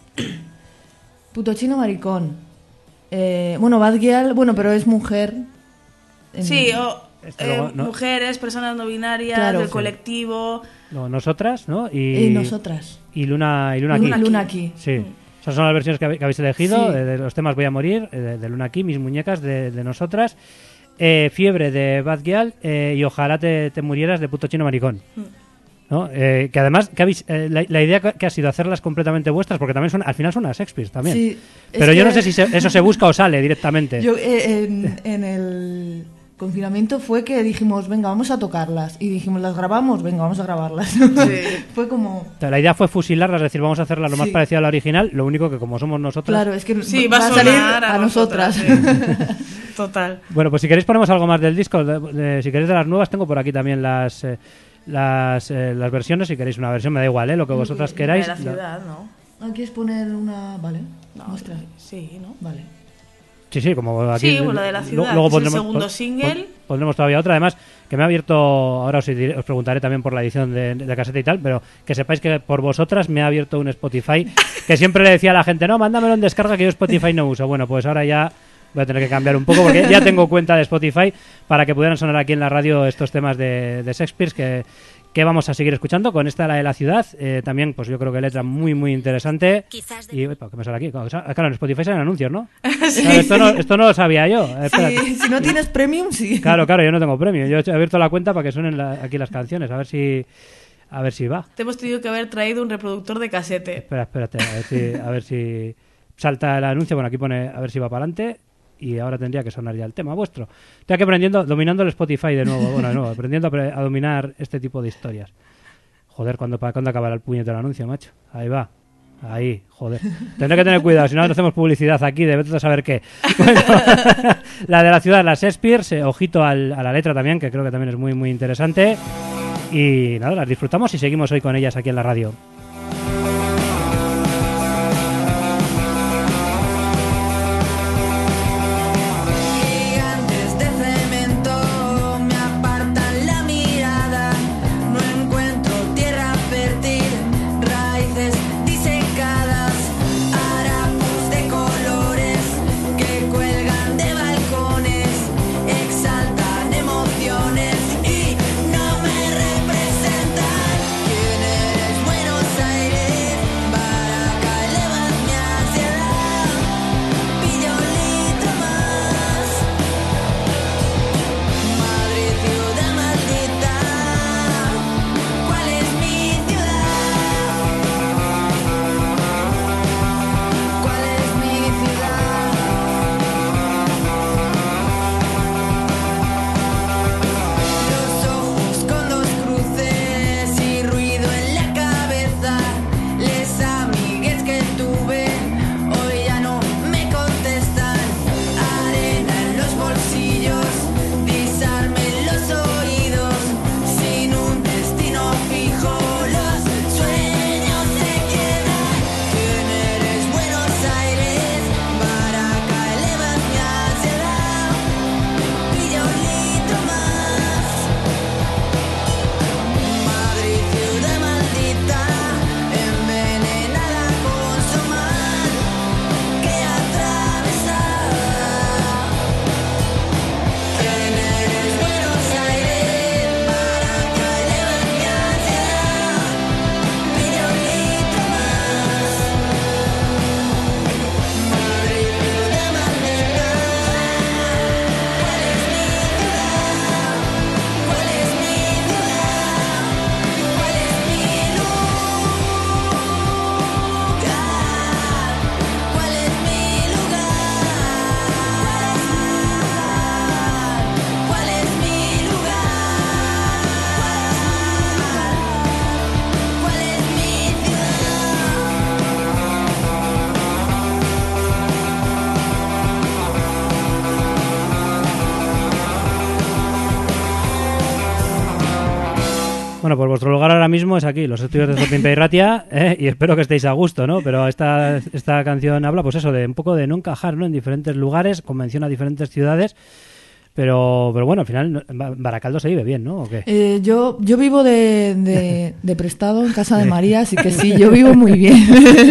Speaker 2: puto chino maricón. Eh, bueno, Bad Gyal, bueno, pero es mujer. En...
Speaker 3: Sí, o...
Speaker 1: Este
Speaker 3: Eh,
Speaker 1: luego, ¿no?
Speaker 3: Mujeres, personas no binarias,
Speaker 2: Claro,
Speaker 3: del
Speaker 2: sí.
Speaker 3: colectivo.
Speaker 1: No, nosotras, ¿no? Y,
Speaker 2: Y nosotras.
Speaker 1: Y Luna, y Luna,
Speaker 2: Luna,
Speaker 1: aquí.
Speaker 2: Luna aquí.
Speaker 1: Sí. Mm. Esas son las versiones que, que habéis elegido.
Speaker 2: Sí.
Speaker 1: Eh, de los temas Voy a morir, eh, de, de Luna aquí, Mis muñecas, de, de nosotras. Eh, Fiebre, de Bad Gyal. Eh, y Ojalá te, te murieras, de Puto chino maricón. Mm. ¿No? Eh, que además, que habéis, eh, la, la idea que ha sido hacerlas completamente vuestras, porque también son, al final son a Shakespeare también.
Speaker 2: Sí,
Speaker 1: pero yo
Speaker 2: que...
Speaker 1: no sé si se, eso se busca o sale directamente.
Speaker 2: Yo, eh, en, en el confinamiento fue que dijimos, venga, vamos a tocarlas. Y dijimos, ¿las grabamos? Venga, vamos a grabarlas. Sí. Fue como...
Speaker 1: La idea fue fusilarlas, es decir, vamos a hacerlas lo más sí. parecido a la original, lo único que como somos nosotras...
Speaker 2: Claro, es que
Speaker 3: sí,
Speaker 2: va,
Speaker 3: va
Speaker 2: a salir
Speaker 3: a,
Speaker 2: a, a nosotras.
Speaker 3: nosotras. Sí. Total.
Speaker 1: Bueno, pues si queréis ponemos algo más del disco. De, de, si queréis de las nuevas, tengo por aquí también las... Eh, Las, eh, las versiones, si queréis una versión me da igual, ¿eh? Lo que vosotras
Speaker 3: sí,
Speaker 1: queráis.
Speaker 3: La ciudad, ¿no?
Speaker 2: ¿Quieres poner una...? Vale,
Speaker 3: no,
Speaker 2: muestra.
Speaker 3: Sí, ¿no?
Speaker 2: Vale.
Speaker 1: Sí, sí, como aquí...
Speaker 3: Sí, bueno, la de la ciudad,
Speaker 1: luego
Speaker 3: que
Speaker 1: pondremos,
Speaker 3: es el segundo
Speaker 1: pon,
Speaker 3: single.
Speaker 1: Pon, pondremos todavía otra, además, que me ha abierto... Ahora os, diré, os preguntaré también por la edición de, de caseta y tal, pero que sepáis que por vosotras me ha abierto un Spotify, que siempre le decía a la gente, no, mándamelo en descarga que yo Spotify no uso. Bueno, pues ahora ya... Voy a tener que cambiar un poco porque ya tengo cuenta de Spotify para que pudieran sonar aquí en la radio estos temas de, de Shakespeare que, que vamos a seguir escuchando. Con esta, la de la ciudad, eh, también pues yo creo que letra muy muy interesante. De... Y ¿qué me sale aquí? Claro, en Spotify salen anuncios, ¿no?
Speaker 2: Sí,
Speaker 1: claro, esto,
Speaker 2: sí.
Speaker 1: no esto no lo sabía yo.
Speaker 2: Sí, si no tienes premium, sí.
Speaker 1: Claro, claro, yo no tengo premium. Yo he abierto la cuenta para que suenen la, aquí las canciones, a ver si... A ver si va.
Speaker 3: Te hemos tenido que haber traído un reproductor de casete.
Speaker 1: Espera, espérate, a ver si, a ver si salta el anuncio. Bueno, aquí pone a ver si va para adelante. Y ahora tendría que sonar ya el tema vuestro. Estoy aquí aprendiendo, dominando el Spotify de nuevo, bueno, de nuevo, aprendiendo a, pre- a dominar este tipo de historias. Joder, ¿cuándo, ¿cuándo acabará el puñetero del anuncio, macho? Ahí va. Ahí, joder. Tendré que tener cuidado, si no, no hacemos publicidad aquí, de vete a saber qué. Bueno, la de la ciudad, la Shakespeare, eh, ojito al, a la letra también, que creo que también es muy, muy interesante. Y nada, las disfrutamos y seguimos hoy con ellas aquí en la radio.
Speaker 4: Emociones y no me representan. ¿Quién eres? Buenos
Speaker 1: Bueno, pues vuestro lugar ahora mismo es aquí, los estudios de Zopimpe y Ratia, ¿eh? Y espero que estéis a gusto, ¿no? Pero esta, esta canción habla, pues eso, de un poco de no encajar, ¿no? En diferentes lugares, conmenciona diferentes ciudades. Pero, pero bueno, al final Baracaldo se vive bien, ¿no? ¿O qué?
Speaker 2: Eh, yo, yo vivo de, de, de prestado en casa de María, así que sí, yo vivo muy bien.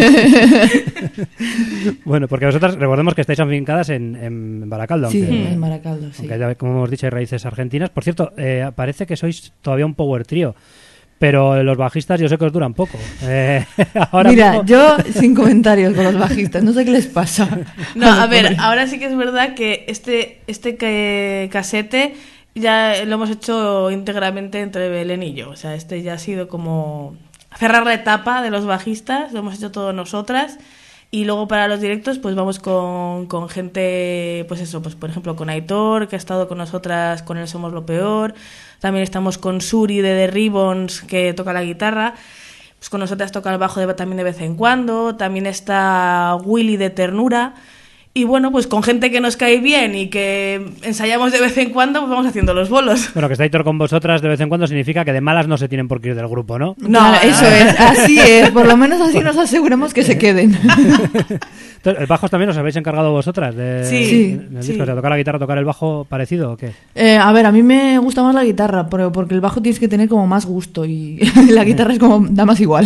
Speaker 1: Bueno, porque vosotras, recordemos que estáis afincadas en, en Baracaldo.
Speaker 2: Sí,
Speaker 1: aunque,
Speaker 2: en Baracaldo, sí.
Speaker 1: Aunque ya, como hemos dicho, hay raíces argentinas. Por cierto, eh, parece que sois todavía un power trío. Pero los bajistas yo sé que os duran poco. Eh, ahora
Speaker 2: Mira,
Speaker 1: mismo...
Speaker 2: yo sin comentarios con los bajistas, no sé qué les pasa.
Speaker 3: No, a ver, ahora sí que es verdad que este, este que, casete ya lo hemos hecho íntegramente entre Belén y yo. O sea, este ya ha sido como cerrar la etapa de los bajistas, lo hemos hecho todos nosotras. Y luego para los directos pues vamos con, con gente, pues eso, pues por ejemplo con Aitor, que ha estado con nosotras con el Somos lo Peor. También estamos con Suri de The Ribbons, que toca la guitarra. Pues con nosotras toca el bajo de, también de vez en cuando. También está Willy de Ternura. Y bueno, pues con gente que nos cae bien y que ensayamos de vez en cuando, pues vamos haciendo los bolos.
Speaker 1: Bueno, que está Aitor con vosotras de vez en cuando significa que de malas no se tienen por qué ir del grupo, ¿no?
Speaker 2: No, claro, eso es, así es. Por lo menos así nos aseguramos que se queden.
Speaker 1: Entonces, ¿el bajo también os habéis encargado vosotras? De,
Speaker 3: sí.
Speaker 1: sí, en el
Speaker 3: sí.
Speaker 1: disco, ¿de tocar la guitarra, tocar el bajo parecido o qué?
Speaker 2: Eh, a ver, a mí me gusta más la guitarra, pero porque el bajo tienes que tener como más gusto y la guitarra es como, da más igual.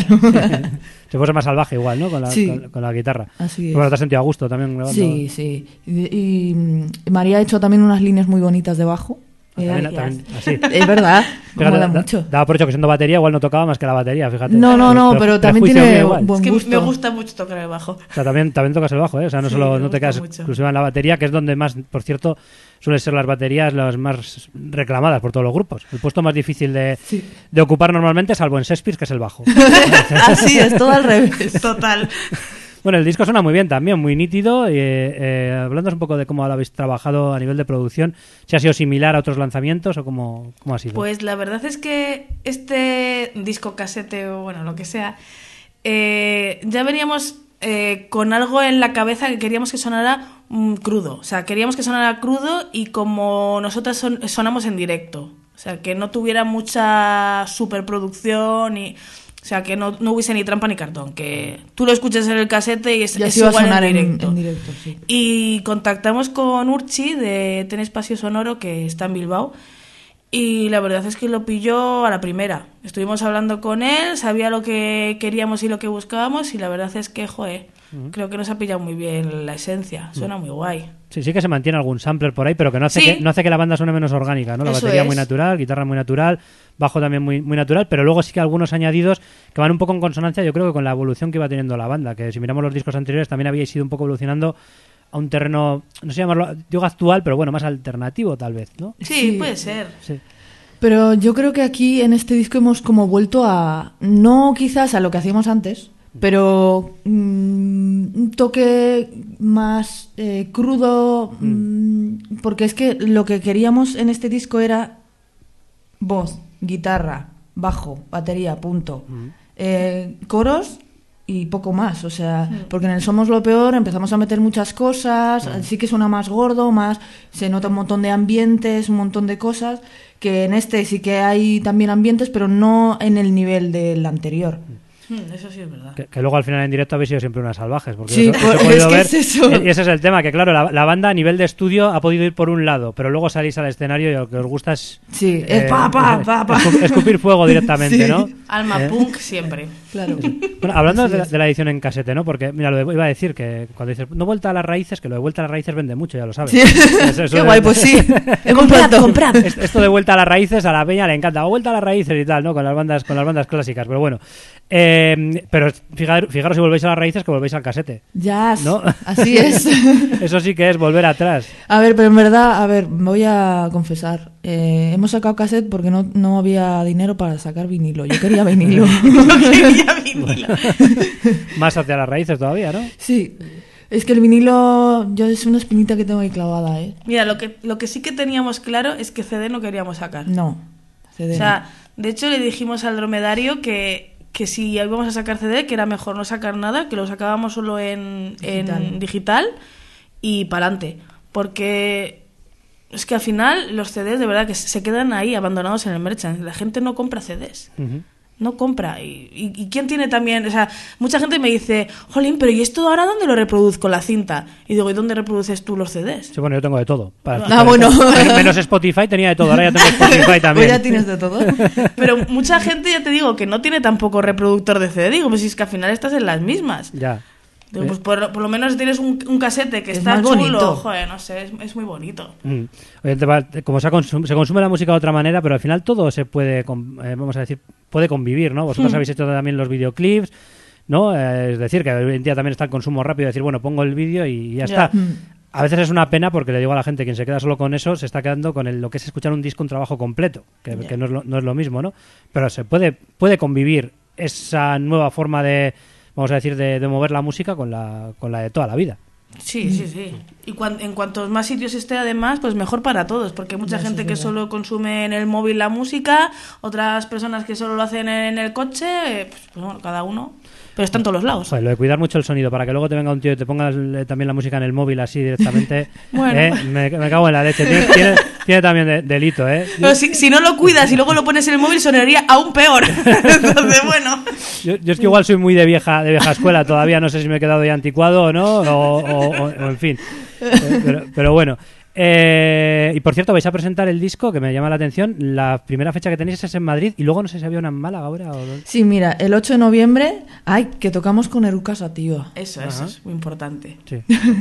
Speaker 1: Se fuese más salvaje igual, ¿no? Con la,
Speaker 2: sí.
Speaker 1: con, con la guitarra.
Speaker 2: Así es.
Speaker 1: Bueno, te has sentido a gusto también grabando.
Speaker 2: Sí, sí. Y, y María ha hecho también unas líneas muy bonitas de bajo.
Speaker 1: También, también, así.
Speaker 2: Es verdad,
Speaker 1: fíjate,
Speaker 2: mola
Speaker 1: da,
Speaker 2: mucho.
Speaker 1: Daba por hecho que siendo batería igual no tocaba más que la batería, fíjate.
Speaker 2: No, no, no, pero,
Speaker 1: pero
Speaker 2: también tiene
Speaker 1: igual.
Speaker 2: buen
Speaker 3: Es que
Speaker 2: gusto.
Speaker 3: me gusta mucho tocar el bajo.
Speaker 1: O sea, también, también tocas el bajo, ¿eh? O sea, no
Speaker 3: Sí,
Speaker 1: solo
Speaker 3: me
Speaker 1: no te
Speaker 3: gusta
Speaker 1: quedas
Speaker 3: mucho.
Speaker 1: exclusiva en la batería, que es donde más, por cierto, suelen ser las baterías las más reclamadas por todos los grupos. El puesto más difícil de,
Speaker 2: Sí.
Speaker 1: de ocupar normalmente, salvo en Shakespeare, que es el bajo.
Speaker 2: Así es, todo al revés.
Speaker 3: Total.
Speaker 1: Bueno, el disco suena muy bien también, muy nítido. Eh, eh, hablándonos un poco de cómo lo habéis trabajado a nivel de producción, si ha sido similar a otros lanzamientos o cómo, cómo ha sido.
Speaker 3: Pues la verdad es que este disco casete o bueno, lo que sea, eh, ya veníamos eh, con algo en la cabeza que queríamos que sonara mm, crudo. O sea, queríamos que sonara crudo y como nosotras son, sonamos en directo. O sea, que no tuviera mucha superproducción y... O sea, que no, no hubiese ni trampa ni cartón, que tú lo escuches en el casete y es,
Speaker 2: Ya
Speaker 3: es
Speaker 2: sí iba a
Speaker 3: igual
Speaker 2: sonar
Speaker 3: en
Speaker 2: en,
Speaker 3: directo.
Speaker 2: en directo, sí.
Speaker 3: Y contactamos con Urchi de Ten Espacio Sonoro, que está en Bilbao, y la verdad es que lo pilló a la primera. Estuvimos hablando con él, sabía lo que queríamos y lo que buscábamos, y la verdad es que, joder, uh-huh. creo que nos ha pillado muy bien la esencia, suena uh-huh. muy guay.
Speaker 1: Sí, sí que se mantiene algún sampler por ahí, pero que no hace,
Speaker 3: ¿Sí?
Speaker 1: que, no hace que la banda suene menos orgánica, ¿no? La
Speaker 3: Eso
Speaker 1: batería
Speaker 3: es.
Speaker 1: muy natural, guitarra muy natural, bajo también muy, muy natural, pero luego sí que algunos añadidos que van un poco en consonancia, yo creo que con la evolución que iba teniendo la banda, que si miramos los discos anteriores también habíais ido un poco evolucionando a un terreno, no sé llamarlo, digo actual, pero bueno, más alternativo tal vez, ¿no?
Speaker 3: Sí,
Speaker 2: Sí.
Speaker 3: puede ser.
Speaker 1: Sí.
Speaker 2: Pero yo creo que aquí en este disco hemos como vuelto a, no quizás a lo que hacíamos antes, pero mmm, un toque más eh, crudo, mmm, porque es que lo que queríamos en este disco era voz, guitarra, bajo, batería, punto.
Speaker 1: Mm.
Speaker 2: Eh, coros y poco más, o sea, porque en el Somos lo Peor empezamos a meter muchas cosas,
Speaker 1: Mm.
Speaker 2: sí que suena más gordo, más se nota un montón de ambientes, un montón de cosas, que en este sí que hay también ambientes, pero no en el nivel del anterior.
Speaker 3: Hmm, eso sí es verdad.
Speaker 1: Que, que luego al final en directo habéis sido siempre unas salvajes. Porque
Speaker 2: Sí,
Speaker 1: eso, eso he
Speaker 2: pues,
Speaker 1: podido
Speaker 2: es que
Speaker 1: ver,
Speaker 2: es eso.
Speaker 1: Y ese es el tema, que claro, la, la banda a nivel de estudio ha podido ir por un lado, pero luego salís al escenario y lo que os gusta es...
Speaker 2: Sí, es pa, pa, pa, pa.
Speaker 1: escu- escupir fuego directamente,
Speaker 2: Sí.
Speaker 1: ¿no?
Speaker 3: Alma
Speaker 1: Eh.
Speaker 3: punk siempre.
Speaker 2: Claro.
Speaker 1: Bueno, hablando
Speaker 2: Así
Speaker 1: de la,
Speaker 2: es.
Speaker 1: de la edición en casete, ¿no? Porque, mira, lo de- iba a decir que cuando dices no vuelta a las raíces, que lo de vuelta a las raíces vende mucho, ya lo sabes.
Speaker 2: Sí.
Speaker 1: Eso- eso
Speaker 2: Qué
Speaker 1: de-
Speaker 2: guay, pues sí. He comprado, comprado.
Speaker 1: Es- Esto de vuelta a las raíces a la peña le encanta. O vuelta a las raíces y tal, ¿no? Con las bandas, con las bandas clásicas, pero bueno. Eh, pero fijar- fijaros si volvéis a las raíces que volvéis al casete.
Speaker 2: Ya,
Speaker 1: ¿No?
Speaker 2: así es.
Speaker 1: Eso sí que es volver atrás.
Speaker 2: A ver, pero en verdad, a ver, voy a confesar. Eh, hemos sacado cassette porque no, no había dinero para sacar vinilo. Yo quería vinilo.
Speaker 3: No quería vinilo.
Speaker 1: Más hacia las raíces todavía, ¿no?
Speaker 2: Sí. Es que el vinilo, yo es una espinita que tengo ahí clavada, ¿eh?
Speaker 3: Mira, lo que, lo que sí que teníamos claro es que C D no queríamos sacar.
Speaker 2: No. C D
Speaker 3: O sea, de hecho le dijimos al dromedario que, que si íbamos a sacar C D, que era mejor no sacar nada, que lo sacábamos solo en
Speaker 2: Digital.
Speaker 3: en digital y para adelante. Porque es que al final los C Ds de verdad que se quedan ahí abandonados en el merchant. La gente no compra C Ds. Uh-huh. No compra. Y, y, ¿Y quién tiene también? O sea, mucha gente me dice, jolín, pero ¿y esto ahora dónde lo reproduzco la cinta? Y digo, ¿y dónde reproduces tú los C Ds?
Speaker 1: Sí, bueno, yo tengo de todo. Para,
Speaker 2: ah, bueno.
Speaker 1: Menos Spotify tenía de todo. Ahora ya tengo Spotify también.
Speaker 2: Pues ya tienes de todo.
Speaker 3: Pero mucha gente, ya te digo, que no tiene tampoco reproductor de C D. Digo, pues si es que al final estás en las mismas.
Speaker 1: Ya.
Speaker 3: Digo, pues por, por lo menos tienes un, un casete que
Speaker 2: es
Speaker 3: está
Speaker 2: más
Speaker 3: chulo.
Speaker 2: Bonito.
Speaker 3: Joder, no sé, es, es muy bonito.
Speaker 1: Mm. Oye, como se, consum- se consume la música de otra manera, pero al final todo se puede, con- eh, vamos a decir, puede convivir, ¿no? Vosotros mm. habéis hecho también los videoclips, ¿no? Eh, es decir, que hoy en día también está el consumo rápido, decir, bueno, pongo el vídeo y ya está.
Speaker 2: Yeah. Mm.
Speaker 1: A veces es una pena porque le digo a la gente, quien se queda solo con eso, se está quedando con el, lo que es escuchar un disco, un trabajo completo, que, yeah. que no, es lo, no es lo mismo, ¿no? Pero se puede, puede convivir esa nueva forma de, vamos a decir, de, de mover la música con la, con la de toda la vida.
Speaker 3: Sí, sí, sí. Y cuan, en cuantos más sitios esté, además, pues mejor para todos, porque hay mucha
Speaker 2: ya,
Speaker 3: gente
Speaker 2: sí,
Speaker 3: que
Speaker 2: verdad.
Speaker 3: solo consume en el móvil la música, otras personas que solo lo hacen en el coche, pues, pues bueno, cada uno. Pero está en todos los lados.
Speaker 1: Joder, lo de cuidar mucho el sonido para que luego te venga un tío y te ponga eh, también la música en el móvil así directamente.
Speaker 3: Bueno.
Speaker 1: eh, me, me cago en la leche. Tiene, tiene, tiene también de, delito, ¿eh?
Speaker 3: Pero si, si no lo cuidas y luego lo pones en el móvil, sonaría aún peor. Entonces, bueno.
Speaker 1: Yo, yo es que igual soy muy de vieja de vieja escuela. Todavía no sé si me he quedado ya anticuado o no, o, o, o, o en fin. Pero, pero bueno. Eh, y por cierto, vais a presentar el disco que me llama la atención. La primera fecha que tenéis es en Madrid y luego no sé si había una en Málaga ahora. O...
Speaker 2: Sí, mira, el ocho de noviembre, ay, que tocamos con Eruca Sativa.
Speaker 3: Eso, eso es muy importante.
Speaker 1: Sí.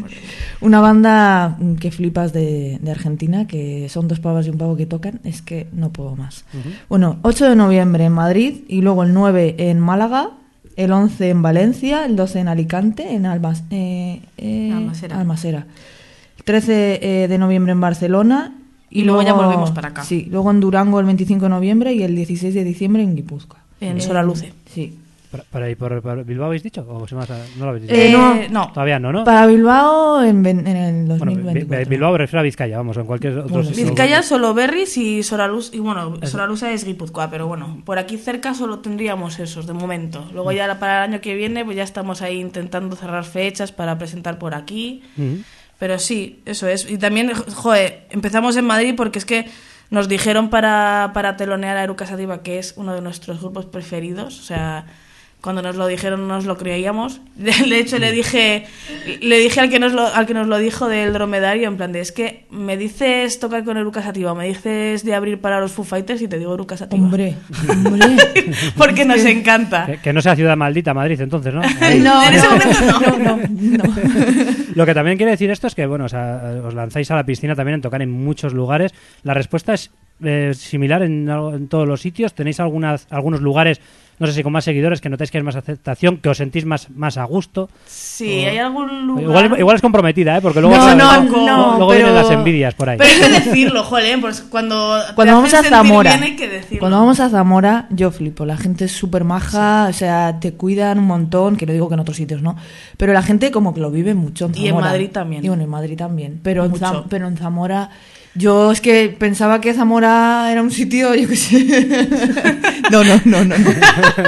Speaker 2: Una banda que flipas de, de Argentina, que son dos pavas y un pavo que tocan, es que no puedo más. Uh-huh. Bueno, ocho de noviembre en Madrid y luego el nueve en Málaga, el once en Valencia, el doce en Alicante, en Almas, eh, eh,
Speaker 3: Almasera.
Speaker 2: Almasera. trece eh, de noviembre en Barcelona
Speaker 3: y, y luego, luego ya volvemos para acá.
Speaker 2: Sí, luego en Durango el veinticinco de noviembre y el dieciséis de diciembre en Guipúzcoa.
Speaker 3: En eh, Solaluce.
Speaker 2: Sí.
Speaker 1: ¿Para, para, por, por Bilbao habéis dicho? ¿O se me ha, no lo habéis dicho?
Speaker 2: Eh, no,
Speaker 3: no.
Speaker 1: Todavía no, ¿no?
Speaker 2: Para Bilbao en, en el dos mil veinticuatro.
Speaker 1: Bueno, Bilbao me refiero a Vizcaya, vamos, en cualquier otro
Speaker 2: bueno,
Speaker 1: sitio.
Speaker 3: Vizcaya, solo Berris y Soraluz, y bueno, Solaluce es Guipúzcoa, pero bueno, por aquí cerca solo tendríamos esos de momento. Luego ya para el año que viene pues ya estamos ahí intentando cerrar fechas para presentar por aquí. Uh-huh. Pero sí, eso es. Y también, joder, empezamos en Madrid porque es que nos dijeron para, para telonear a Eruca Sativa, que es uno de nuestros grupos preferidos. O sea, cuando nos lo dijeron no nos lo creíamos. De hecho, le dije le dije al que nos lo, al que nos lo dijo del dromedario, en plan de, es que me dices tocar con Eruca Sativa, me dices de abrir para los Foo Fighters y te digo Eruca Sativa.
Speaker 2: Hombre, hombre.
Speaker 3: Porque nos encanta.
Speaker 1: Que, que no sea ciudad maldita Madrid, entonces, ¿no?
Speaker 2: Ahí. No,
Speaker 3: en ese
Speaker 2: no,
Speaker 3: momento no.
Speaker 2: no, no, no.
Speaker 1: Lo que también quiere decir esto es que, bueno, o sea, os lanzáis a la piscina también en tocar en muchos lugares. La respuesta es eh, similar en, en todos los sitios. ¿Tenéis algunas, algunos lugares, no sé si con más seguidores, que notáis que hay más aceptación, que os sentís más, más a gusto?
Speaker 3: Sí,
Speaker 1: o...
Speaker 3: hay algún lugar...
Speaker 1: Igual, igual es comprometida, ¿eh? Porque luego,
Speaker 2: no,
Speaker 1: sabes,
Speaker 2: no,
Speaker 1: luego,
Speaker 2: no,
Speaker 1: luego
Speaker 2: pero...
Speaker 1: vienen las envidias por ahí.
Speaker 3: Pero hay que decirlo, joder, pues cuando,
Speaker 2: cuando vamos a Zamora,
Speaker 3: bien, hay que decirlo.
Speaker 2: Cuando vamos a Zamora, yo flipo. La gente es súper maja, sí. O sea, te cuidan un montón, que no digo que en otros sitios no, pero la gente como que lo vive mucho en Zamora.
Speaker 3: Y en Madrid también.
Speaker 2: Y bueno, en Madrid también. Pero, en, Zam- pero en Zamora... Yo es que pensaba que Zamora era un sitio, yo qué sé. No, no, no, no, no.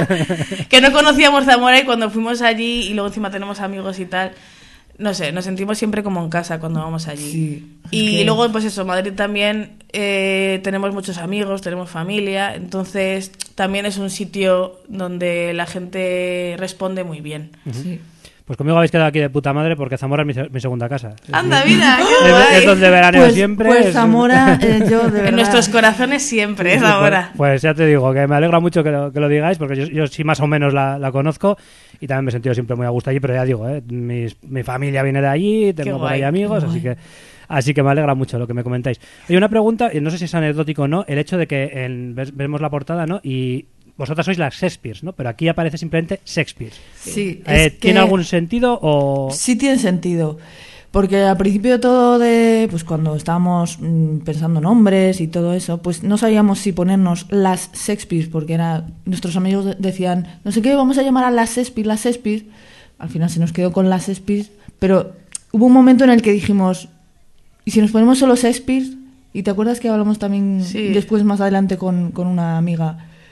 Speaker 3: Que no conocíamos Zamora y cuando fuimos allí y luego encima tenemos amigos y tal, no sé, nos sentimos siempre como en casa cuando vamos allí.
Speaker 2: Sí,
Speaker 3: y
Speaker 2: que...
Speaker 3: luego, pues eso, Madrid también eh, tenemos muchos amigos, tenemos familia, entonces también es un sitio donde la gente responde muy bien.
Speaker 2: Sí.
Speaker 1: Pues conmigo habéis quedado aquí de puta madre porque Zamora es mi, mi segunda casa.
Speaker 3: ¡Anda, vida!
Speaker 1: Es, es donde veraneo
Speaker 2: pues,
Speaker 1: siempre.
Speaker 2: Pues
Speaker 1: es...
Speaker 2: Zamora, eh, yo de verdad.
Speaker 3: En nuestros corazones siempre, es Zamora.
Speaker 1: Pues, pues ya te digo, que me alegra mucho que lo, que lo digáis porque yo, yo sí más o menos la, la conozco y también me he sentido siempre muy a gusto allí, pero ya digo, eh, mis, mi familia viene de allí, tengo por ahí amigos, así que... Así que me alegra mucho lo que me comentáis. Oye, una pregunta, y no sé si es anecdótico o no, el hecho de que en, vemos la portada, ¿no? Y vosotras sois las Shakespeare, ¿no? Pero aquí aparece simplemente Shakespeare.
Speaker 2: Sí.
Speaker 1: Eh,
Speaker 2: Es
Speaker 1: ¿Tiene
Speaker 2: que
Speaker 1: algún sentido o...?
Speaker 2: Sí tiene sentido. Porque al principio de todo, de, pues cuando estábamos mmm, pensando nombres y todo eso, pues no sabíamos si ponernos las Shakespeare, porque era, nuestros amigos decían, no sé qué, vamos a llamar a las Shakespeare, las Shakespeare. Al final se nos quedó con las Shakespeare, pero hubo un momento en el que dijimos... ¿Y si nos ponemos solo Shakespeare? Y te acuerdas que hablamos también sí. después, más adelante, con, con una amiga.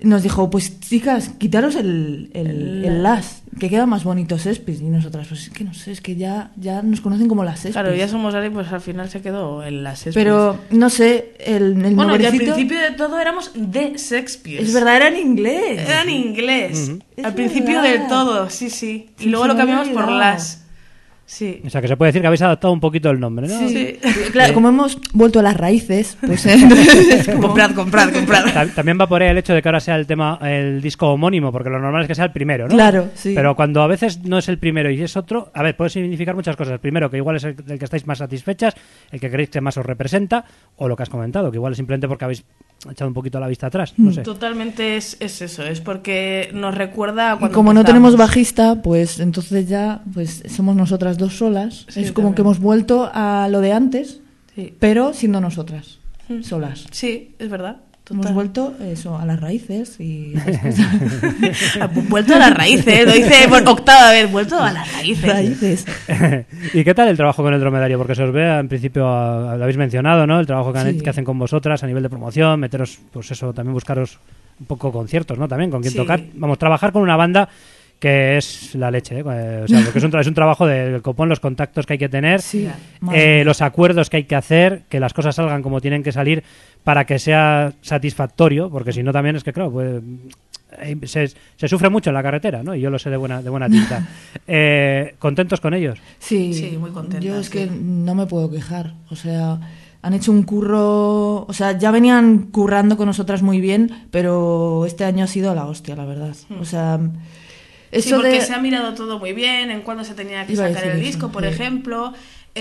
Speaker 2: nos dijo, pues chicas, quitaros el, el, el, el las, que queda más bonito Shakespeare. Y nosotras, pues es que no sé, es que ya, ya nos conocen como las Shakespeare.
Speaker 3: Claro, ya somos ahí, pues al final se quedó en las Shakespeare.
Speaker 2: Pero, no sé, el, el
Speaker 3: bueno, y al
Speaker 2: nombrecito...
Speaker 3: principio de todo éramos de Shakespeare.
Speaker 2: Es verdad, era en inglés.
Speaker 3: Era en inglés.
Speaker 2: Uh-huh.
Speaker 3: Al principio
Speaker 2: verdad.
Speaker 3: del todo, sí, sí. Y
Speaker 2: Sí,
Speaker 3: luego
Speaker 2: se
Speaker 3: lo
Speaker 2: me
Speaker 3: cambiamos
Speaker 2: había
Speaker 3: por
Speaker 2: olvidado.
Speaker 3: las. Sí.
Speaker 1: O sea, que se puede decir que habéis adaptado un poquito el nombre, ¿no?
Speaker 2: Sí, claro, como hemos vuelto a las raíces, pues eh, es como...
Speaker 3: Comprad, comprad, comprad.
Speaker 1: Ta- También va por ahí el hecho de que ahora sea el tema, el disco homónimo, porque lo normal es que sea el primero, ¿no?
Speaker 2: Claro, sí.
Speaker 1: Pero cuando a veces no es el primero y es otro, a ver, puede significar muchas cosas. Primero, que igual es el del que estáis más satisfechas, el que creéis que más os representa, o lo que has comentado, que igual es simplemente porque habéis echado un poquito la vista atrás, no sé.
Speaker 3: Totalmente es, es eso, es porque nos recuerda a
Speaker 2: Y
Speaker 3: cuando
Speaker 2: como no
Speaker 3: empezamos.
Speaker 2: tenemos bajista, pues entonces ya pues somos nosotras dos solas.
Speaker 3: Sí,
Speaker 2: es como
Speaker 3: también.
Speaker 2: que hemos vuelto a lo de antes,
Speaker 3: Sí.
Speaker 2: pero siendo nosotras,
Speaker 3: Mm.
Speaker 2: solas.
Speaker 3: Sí, es verdad.
Speaker 2: Hemos
Speaker 3: Total.
Speaker 2: vuelto eso, a las raíces y
Speaker 3: Vuelto a las raíces, lo dice por octava vez, vuelto a las raíces.
Speaker 2: raíces.
Speaker 1: ¿Y qué tal el trabajo con el dromedario? Porque se os ve, en principio, a- lo habéis mencionado, ¿no? El trabajo que, han-
Speaker 2: Sí.
Speaker 1: que hacen con vosotras a nivel de promoción, meteros, pues eso, también buscaros un poco conciertos, ¿no? También, con quién
Speaker 3: Sí.
Speaker 1: tocar. Vamos, trabajar con una banda que es la leche, ¿eh? O sea, porque es un, tra- es un trabajo del copón, los contactos que hay que tener,
Speaker 2: Sí,
Speaker 3: Ya.
Speaker 2: madre
Speaker 1: eh, los acuerdos que hay que hacer, que las cosas salgan como tienen que salir para que sea satisfactorio, porque si no también es que, claro, pues, eh, se, se sufre mucho en la carretera, ¿no? Y yo lo sé de buena, de buena tinta. Eh, ¿Contentos con ellos?
Speaker 2: Sí,
Speaker 3: Sí, muy contenta,
Speaker 2: Yo es
Speaker 3: sí.
Speaker 2: que no me puedo quejar. O sea, han hecho un curro. O sea, ya venían currando con nosotras muy bien, pero este año ha sido la hostia, la verdad. O sea, eso
Speaker 3: Sí, porque
Speaker 2: de.
Speaker 3: se ha mirado todo muy bien, en cuándo se tenía que
Speaker 2: Iba a
Speaker 3: sacar
Speaker 2: decir
Speaker 3: el
Speaker 2: eso,
Speaker 3: disco, por
Speaker 2: sí.
Speaker 3: ejemplo.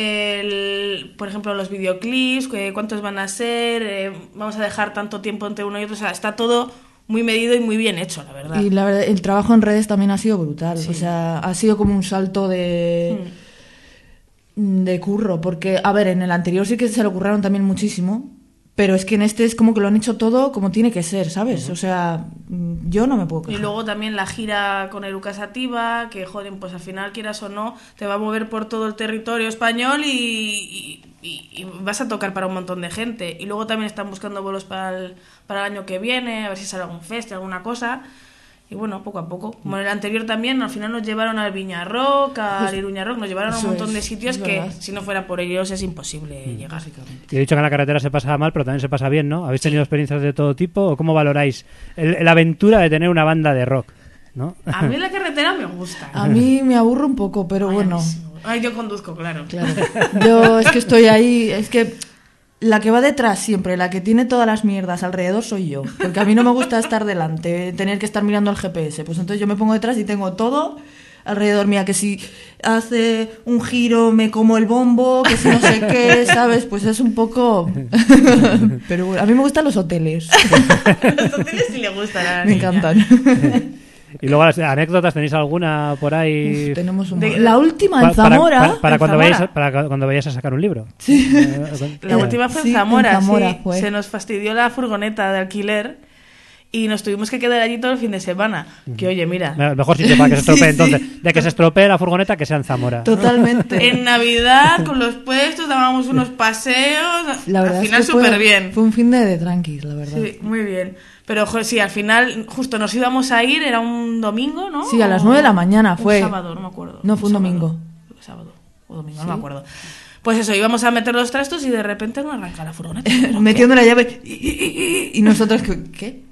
Speaker 3: El, por ejemplo, los videoclips, que cuántos van a ser, eh, vamos a dejar tanto tiempo entre uno y otro. O sea, está todo muy medido y muy bien hecho, la verdad.
Speaker 2: Y la verdad, el trabajo en redes también ha sido brutal.
Speaker 3: Sí.
Speaker 2: O sea, ha sido como un salto de.
Speaker 3: Mm.
Speaker 2: de curro. Porque, a ver, en el anterior sí que se lo curraron también muchísimo. Pero es que en este es como que lo han hecho todo como tiene que ser, ¿sabes? O sea, mm, yo no me puedo
Speaker 3: Y
Speaker 2: quejar.
Speaker 3: luego también la gira con Eruca Sativa, que joder, pues al final, quieras o no, te va a mover por todo el territorio español y, y, y- y vas a tocar para un montón de gente. Y luego también están buscando vuelos para el, para el año que viene, a ver si sale algún fest, alguna cosa. Y bueno, poco a poco. Como en el anterior también, al final nos llevaron al Viña Rock, al Iruña Rock, nos llevaron a un
Speaker 2: Eso
Speaker 3: montón
Speaker 2: es,
Speaker 3: de sitios
Speaker 2: es
Speaker 3: que
Speaker 2: verdad.
Speaker 3: si no fuera por ellos es imposible llegar.
Speaker 1: Y he dicho que en la carretera se pasa mal, pero también se pasa bien, ¿no? ¿Habéis tenido experiencias de todo tipo? ¿O cómo valoráis el- la aventura de tener una banda de rock? ¿No?
Speaker 3: A mí la carretera me gusta.
Speaker 2: A mí me aburro un poco, pero
Speaker 3: Ay, a
Speaker 2: bueno.
Speaker 3: mí sí. Ay, yo conduzco, claro.
Speaker 2: Claro. Yo es que estoy ahí, es que la que va detrás siempre, la que tiene todas las mierdas alrededor soy yo. Porque a mí no me gusta estar delante, tener que estar mirando al G P S. Pues entonces yo me pongo detrás y tengo todo alrededor mía. Que si hace un giro me como el bombo, que si no sé qué, ¿sabes? Pues es un poco... Pero bueno, a mí me gustan los hoteles.
Speaker 3: Los hoteles sí le gustan a la
Speaker 2: Me
Speaker 3: niña.
Speaker 2: encantan.
Speaker 1: Y luego las anécdotas, ¿tenéis alguna por ahí?
Speaker 2: Tenemos un...
Speaker 3: De-
Speaker 2: La última en
Speaker 1: Pa- para-
Speaker 2: Zamora...
Speaker 1: para, para
Speaker 3: en
Speaker 1: cuando
Speaker 3: Zamora.
Speaker 1: vayáis, a- para cuando vayáis a sacar un libro. Eh,
Speaker 3: La última fue en
Speaker 2: Sí, en
Speaker 3: Zamora,
Speaker 2: Zamora
Speaker 3: sí.
Speaker 2: fue.
Speaker 3: Se nos fastidió la furgoneta de alquiler y nos tuvimos que quedar allí todo el fin de semana. Que oye, mira,
Speaker 1: El mejor sitio para que se estropee,
Speaker 2: Sí, sí.
Speaker 1: entonces. De que se estropee la furgoneta, que sea en Zamora.
Speaker 2: Totalmente.
Speaker 3: en Navidad con los puestos dábamos unos paseos.
Speaker 2: La verdad
Speaker 3: al
Speaker 2: es
Speaker 3: final
Speaker 2: que fue-
Speaker 3: súper bien.
Speaker 2: Fue un fin de, de tranquis, la verdad.
Speaker 3: Sí, muy bien. Pero joder, sí, al final justo nos íbamos a ir, era un domingo, ¿no?
Speaker 2: Sí, a las
Speaker 3: O-
Speaker 2: nueve de la mañana fue.
Speaker 3: Un sábado, no me acuerdo.
Speaker 2: No, fue un
Speaker 3: sábado.
Speaker 2: domingo.
Speaker 3: Creo que sábado o domingo, no me acuerdo. Pues eso, íbamos a meter los trastos y de repente no arranca la furgoneta. ¿Pero
Speaker 2: Metiendo la llave. Y, y- y- y nosotros, ¿qué? ¿Qué?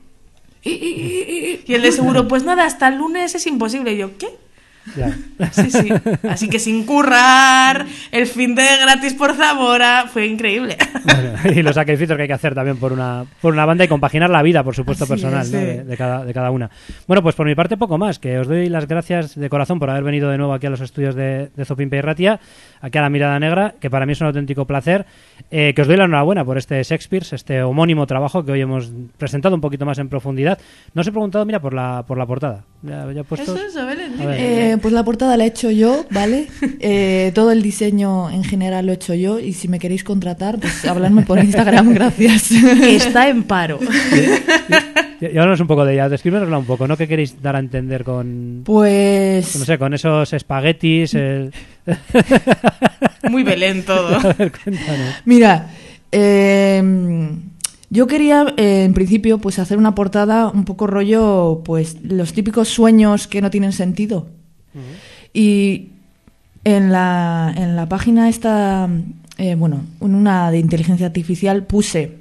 Speaker 3: Y el de seguro, pues nada, hasta el lunes es imposible. Y yo, ¿qué?
Speaker 1: Ya.
Speaker 3: Sí, sí. Así que sin currar, el fin de gratis por Zamora, fue increíble.
Speaker 1: Bueno, y los sacrificios que hay que hacer también por una, por una banda y compaginar la vida, por supuesto,
Speaker 2: Así
Speaker 1: personal,
Speaker 2: es,
Speaker 1: ¿no?
Speaker 2: sí.
Speaker 1: de, de cada, de cada una. Bueno, pues por mi parte poco más, que os doy las gracias de corazón por haber venido de nuevo aquí a los estudios de, de Zopimpe y Ratia, aquí a La Mirada Negra, que para mí es un auténtico placer, eh, que os doy la enhorabuena por este Shakespeare, este homónimo trabajo que hoy hemos presentado un poquito más en profundidad. No os he preguntado, mira, por la, por la portada. Ya, ya he puesto...
Speaker 3: Eso, eso, Belén,
Speaker 1: A
Speaker 3: dime.
Speaker 1: ver.
Speaker 2: Eh, pues la portada la he hecho yo, ¿vale? Eh, todo el diseño en general lo he hecho yo. Y si me queréis contratar, pues habladme por Instagram, gracias.
Speaker 3: Está en paro.
Speaker 1: Y, y háblanos un poco de ella, descríbenosla un poco, ¿no? ¿Qué queréis dar a entender con...
Speaker 2: Pues.
Speaker 1: no sé, con esos espaguetis? El...
Speaker 3: Muy Belén todo.
Speaker 1: A ver, cuéntanos.
Speaker 2: Mira, eh, Yo quería, eh, en principio, pues hacer una portada un poco rollo, pues los típicos sueños que no tienen sentido. Uh-huh. Y en la, en la página esta, eh, bueno, en una de inteligencia artificial puse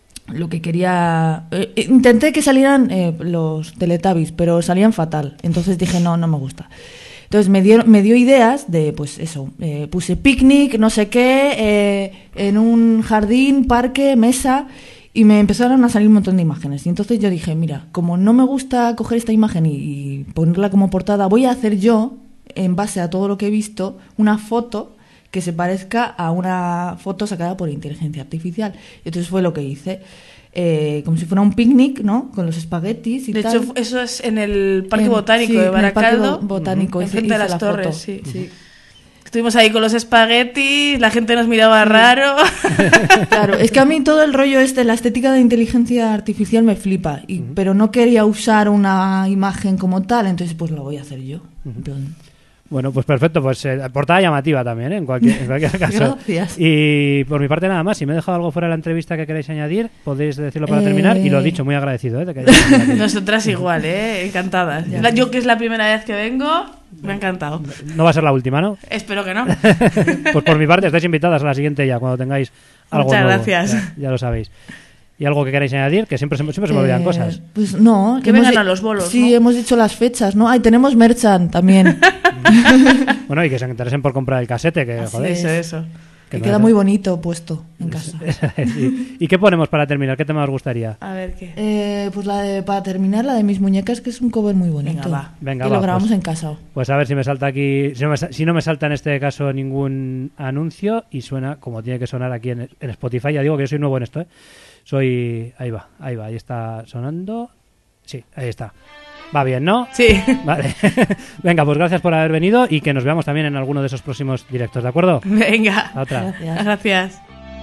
Speaker 2: lo que quería... Eh, intenté que salieran eh, los Teletubbies, pero salían fatal. Entonces dije, no, no me gusta. Entonces me dio, me dio ideas de, pues eso, eh, puse picnic, no sé qué, eh, en un jardín, parque, mesa... Y me empezaron a salir un montón de imágenes. Y entonces yo dije, mira, como no me gusta coger esta imagen y, y ponerla como portada, voy a hacer yo, en base a todo lo que he visto, una foto que se parezca a una foto sacada por inteligencia artificial. Y entonces fue lo que hice. Eh, como si fuera un picnic, ¿no? Con los espaguetis y
Speaker 3: de
Speaker 2: tal.
Speaker 3: De hecho, eso es en el Parque
Speaker 2: en,
Speaker 3: Botánico
Speaker 2: sí,
Speaker 3: de Baracaldo.
Speaker 2: En el Parque Botánico.
Speaker 3: Enfrente de las Torres,
Speaker 2: foto.
Speaker 3: sí.
Speaker 2: sí.
Speaker 3: Estuvimos ahí con los espaguetis, la gente nos miraba sí. raro.
Speaker 2: Claro, es que a mí todo el rollo este, la estética de inteligencia artificial me flipa, y, uh-huh. pero no quería usar una imagen como tal, entonces pues lo voy a hacer yo. Uh-huh.
Speaker 1: Bueno, pues perfecto, pues eh, portada llamativa también, ¿eh? en, cualquier, en cualquier caso.
Speaker 2: Gracias.
Speaker 1: Y por mi parte nada más, si me he dejado algo fuera de la entrevista que queréis añadir, podéis decirlo para eh... terminar, y lo dicho, muy agradecido. ¿eh? De que
Speaker 3: Nosotras igual, ¿eh? Encantadas. Ya. Yo que es la primera vez que vengo... Me ha encantado.
Speaker 1: No va a ser la última, ¿no?
Speaker 3: Espero que no.
Speaker 1: Pues por mi parte estáis invitadas a la siguiente ya, cuando tengáis algo
Speaker 3: Muchas
Speaker 1: nuevo.
Speaker 3: gracias.
Speaker 1: Ya, ya lo sabéis. ¿Y algo que queráis añadir? Que siempre, siempre, siempre se me olvidan
Speaker 2: eh,
Speaker 1: cosas.
Speaker 2: Pues no.
Speaker 3: Que vengan a los bolos,
Speaker 2: Sí,
Speaker 3: ¿no?
Speaker 2: hemos dicho las fechas, ¿no? Ay, tenemos merchan también.
Speaker 1: Bueno, y que se interesen por comprar el casete, que
Speaker 3: Así
Speaker 1: joder.
Speaker 3: Eso, eso.
Speaker 2: Que, que queda muy bonito puesto en casa.
Speaker 1: Sí. ¿Y qué ponemos para terminar? ¿Qué tema os gustaría?
Speaker 3: A ver, ¿qué?
Speaker 2: Eh, pues la de, para terminar, la de mis muñecas, que es un cover muy bonito.
Speaker 3: Venga, va.
Speaker 1: Venga,
Speaker 2: que
Speaker 1: va,
Speaker 2: lo grabamos
Speaker 1: pues,
Speaker 2: en casa.
Speaker 1: Pues a ver si me salta aquí... Si no me, si no me salta en este caso ningún anuncio y suena como tiene que sonar aquí en, en Spotify. Ya digo que yo soy nuevo en esto, ¿eh? Soy... Ahí va, ahí va, ahí está sonando. Sí, ahí está. Va bien, ¿no?
Speaker 3: Sí.
Speaker 1: Vale. Venga, pues gracias por haber venido y que nos veamos también en alguno de esos próximos directos, ¿de acuerdo?
Speaker 3: Venga.
Speaker 1: A otra.
Speaker 2: Gracias.
Speaker 3: Gracias.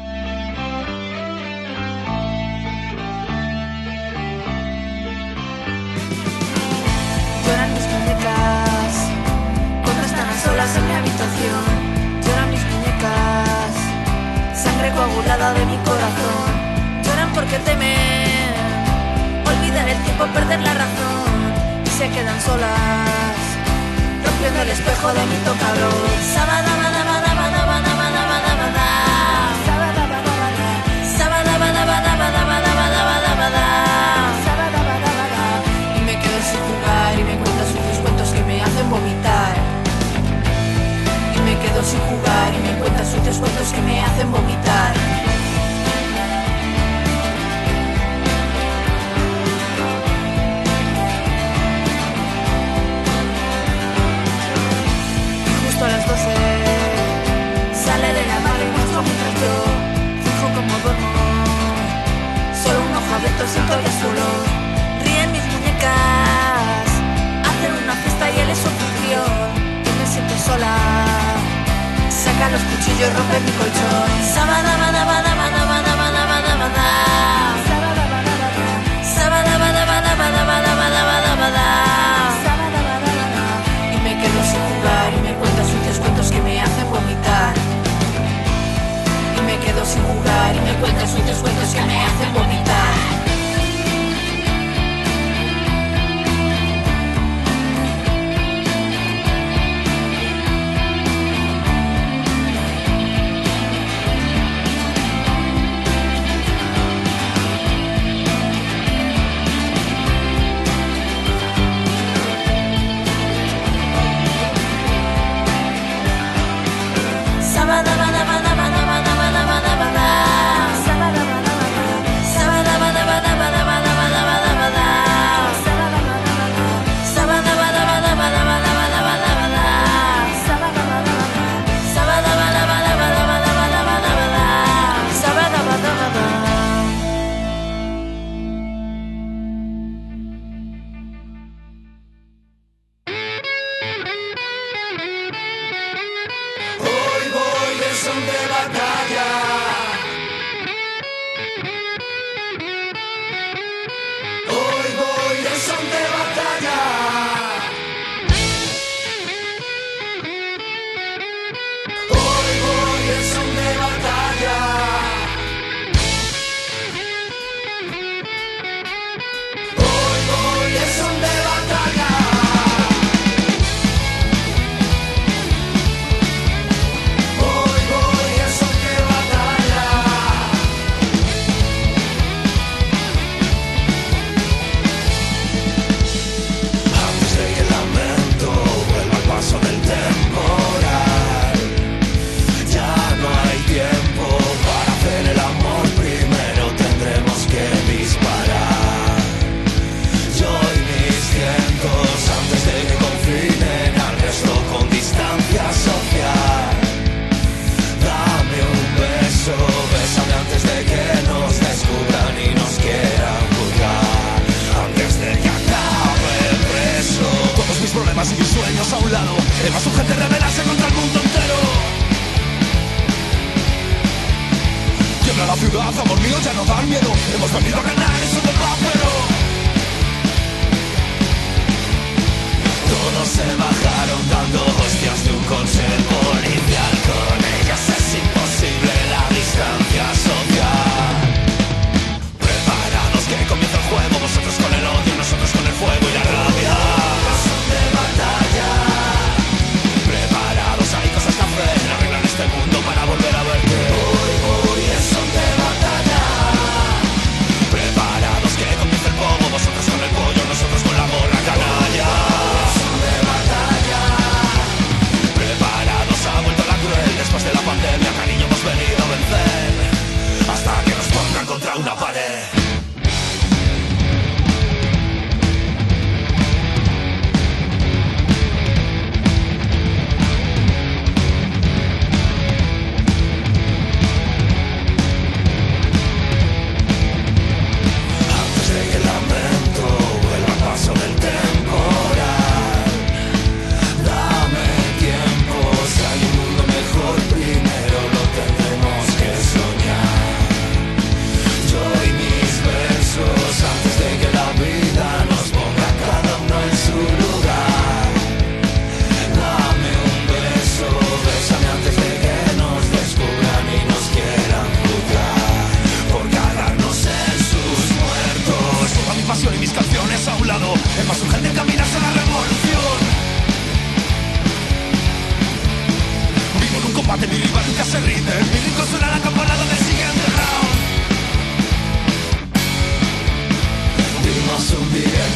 Speaker 4: Lloran mis muñecas cuando están a solas en mi habitación. Lloran mis muñecas, sangre coagulada de mi corazón. Lloran porque temen olvidar el tiempo, perder la razón. Se quedan solas, rompiendo el espejo de mi tocador. Sabadabadabadabadabadabadabada. Sabadabadabadabadabadabada. Sabadabadabada. Y me quedo sin jugar y me cuentas sus cuentos que me hacen vomitar. Y me quedo sin jugar y me cuentas sus cuentos que me hacen vomitar. A las doce sale de la madre y muestro mientras yo fijo como duermo. Solo un ojo abierto siento ya solo. Ríen mis muñecas, hacen una fiesta y él es su anfitrión. Y me siento sola, saca los cuchillos, rompe mi colchón. Sabadabadabadabadabadabadabada. Sabadabadabadabadabadabada. Y me quedo sin jugar y me cuentas sus cuentos que me hacen vomitar. Y me quedo sin jugar y me cuentas sus cuentos que me hacen vomitar.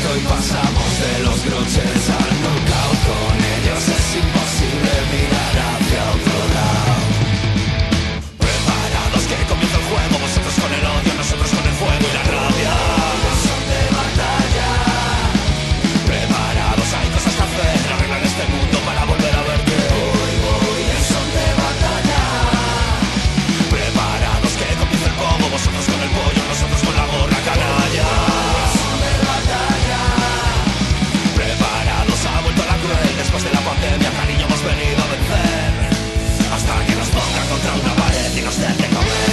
Speaker 5: y pasamos de los groches al knockout. Con ellos es imposible mirar hacia otro lado. Preparados que comienza el juego, vosotros con el odio, nosotros con el fuego y la rabia. Son de batalla. Preparados, hay cosas que hacer, arreglar este mundo para volver a verte. Hoy voy en son de batalla. Preparados que comienza el pomo, vosotros con el pollo, nosotros con la gorra canalla. Son de batalla. Preparados, ha vuelto la cruel, después de la pandemia, cariño, hemos venido a vencer. Hasta que nos pongan contra una pared y nos den de comer.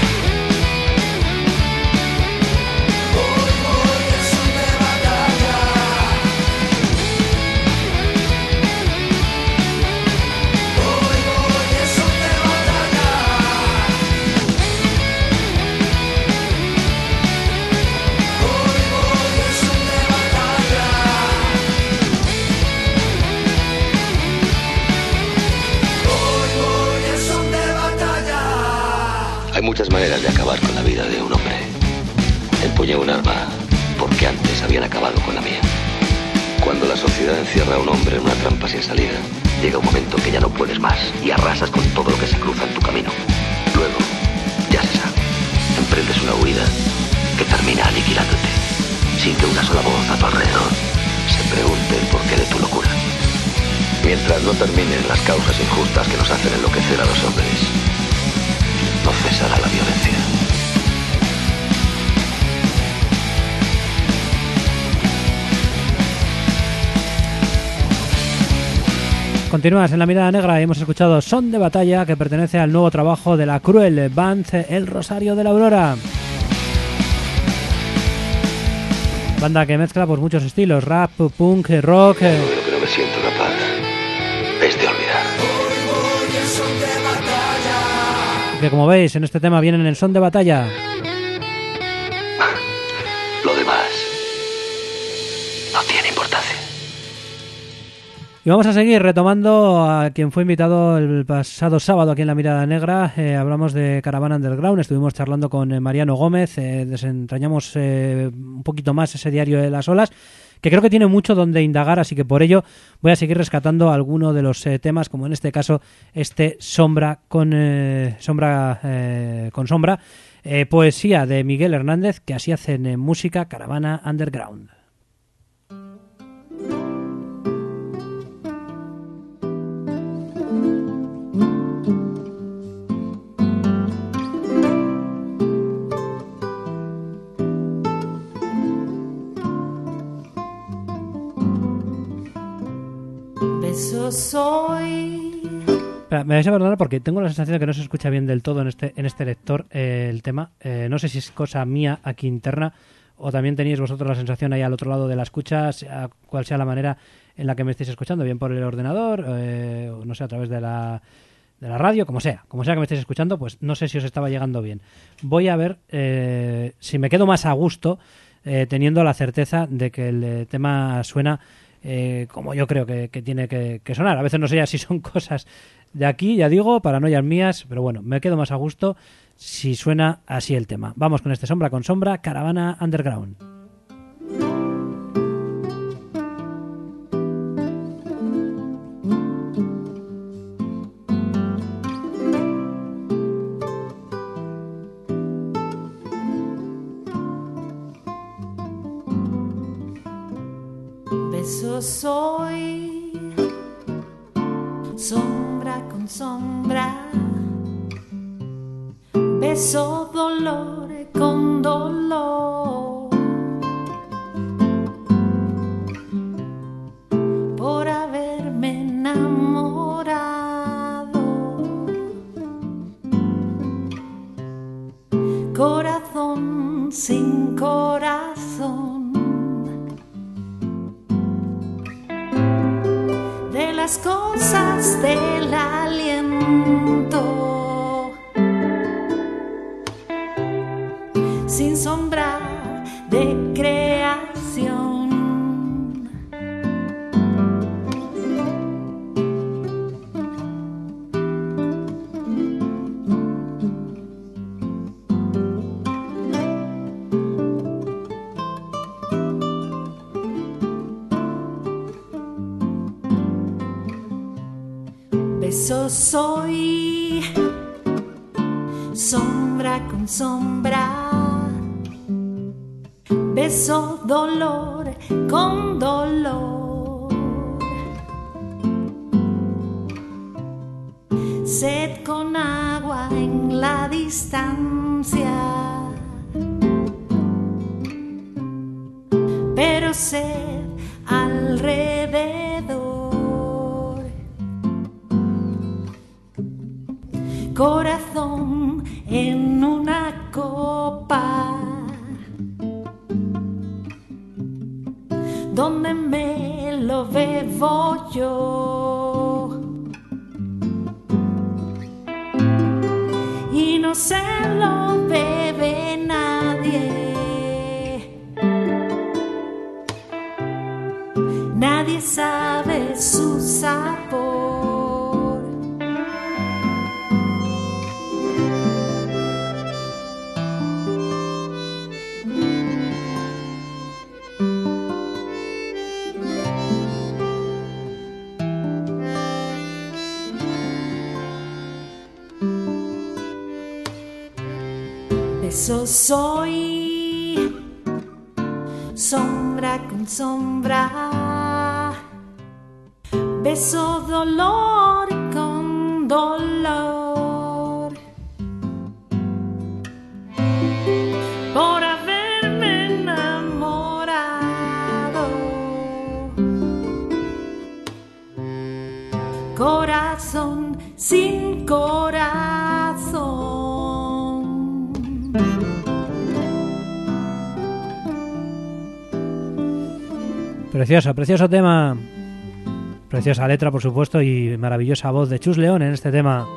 Speaker 5: Hoy voy en son de batalla. Hoy voy en son de batalla. Hoy voy en son de batalla. Hoy voy en son de batalla.
Speaker 6: Hay muchas maneras de acabar con la vida de un hombre. Empuñé un arma porque antes habían acabado con la mía. Cuando la sociedad encierra a un hombre en una trampa sin salida, llega un momento que ya no puedes más y arrasas con todo lo que se cruza en tu camino. Luego, ya se sabe, emprendes una huida que termina aniquilándote, sin que una sola voz a tu alrededor se pregunte el porqué de tu locura. Mientras no terminen las causas injustas que nos hacen enloquecer a los hombres, no cesará la violencia.
Speaker 1: Continúas en La Mirada Negra y hemos escuchado Son de Batalla, que pertenece al nuevo trabajo de la cruel band El Rosario de la Aurora. Banda que mezcla pues muchos estilos, rap, punk, rock.
Speaker 6: Lo único que no me siento capaz es de olvidar.
Speaker 1: Que como veis en este tema vienen en el son de batalla.
Speaker 6: Lo demás no tiene importancia.
Speaker 1: Y vamos a seguir retomando a quien fue invitado el pasado sábado aquí en La Mirada Negra. Eh, hablamos de Caravana Underground, estuvimos charlando con eh, Mariano Gómez, eh, desentrañamos eh, un poquito más ese diario de las olas, que creo que tiene mucho donde indagar, así que por ello voy a seguir rescatando alguno de los eh, temas, como en este caso este Sombra con eh, Sombra eh, con Sombra, eh, poesía de Miguel Hernández, que así hacen eh, música Caravana Underground.
Speaker 4: Eso soy.
Speaker 1: Espera, me vais a perdonar porque tengo la sensación de que no se escucha bien del todo en este en este lector eh, el tema. Eh, no sé si es cosa mía aquí interna o también tenéis vosotros la sensación ahí al otro lado de la escucha, sea cual sea la manera en la que me estéis escuchando, bien por el ordenador, eh, o no sé, a través de la, de la radio, como sea, como sea que me estéis escuchando, pues no sé si os estaba llegando bien. Voy a ver eh, si me quedo más a gusto eh, teniendo la certeza de que el eh, tema suena Eh, como yo creo que, que tiene que, que sonar. A veces no sé ya si son cosas de aquí, ya digo, paranoias mías, pero bueno, me quedo más a gusto si suena así el tema. Vamos con este Sombra con Sombra, Caravana Underground.
Speaker 4: Beso soy, sombra con sombra, beso dolor con dolor, por haberme enamorado, corazón sin corazón. De las cosas del aliento, sin sombra de creación.
Speaker 7: Beso soy, sombra con sombra, beso dolor con dolor, sed con agua en la distancia, pero sed alrededor, corazón en una copa, donde me lo bebo yo, y no se lo bebe nadie, nadie sabe su sabor. Beso soy, sombra con sombra, beso dolor con dolor, por haberme enamorado, corazón sin corazón.
Speaker 1: Precioso, precioso tema. Preciosa letra, por supuesto, y maravillosa voz de Chus León en este tema.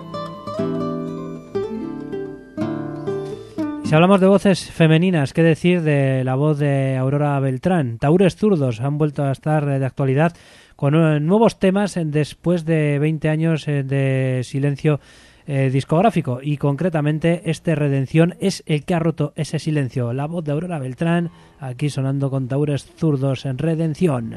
Speaker 1: Y si hablamos de voces femeninas, ¿qué decir de la voz de Aurora Beltrán? Tahúres Zurdos han vuelto a estar de actualidad con nuevos temas después de veinte años de silencio eh, discográfico, y concretamente este Redención es el que ha roto ese silencio. La voz de Aurora Beltrán aquí sonando con Tahúres Zurdos en Redención.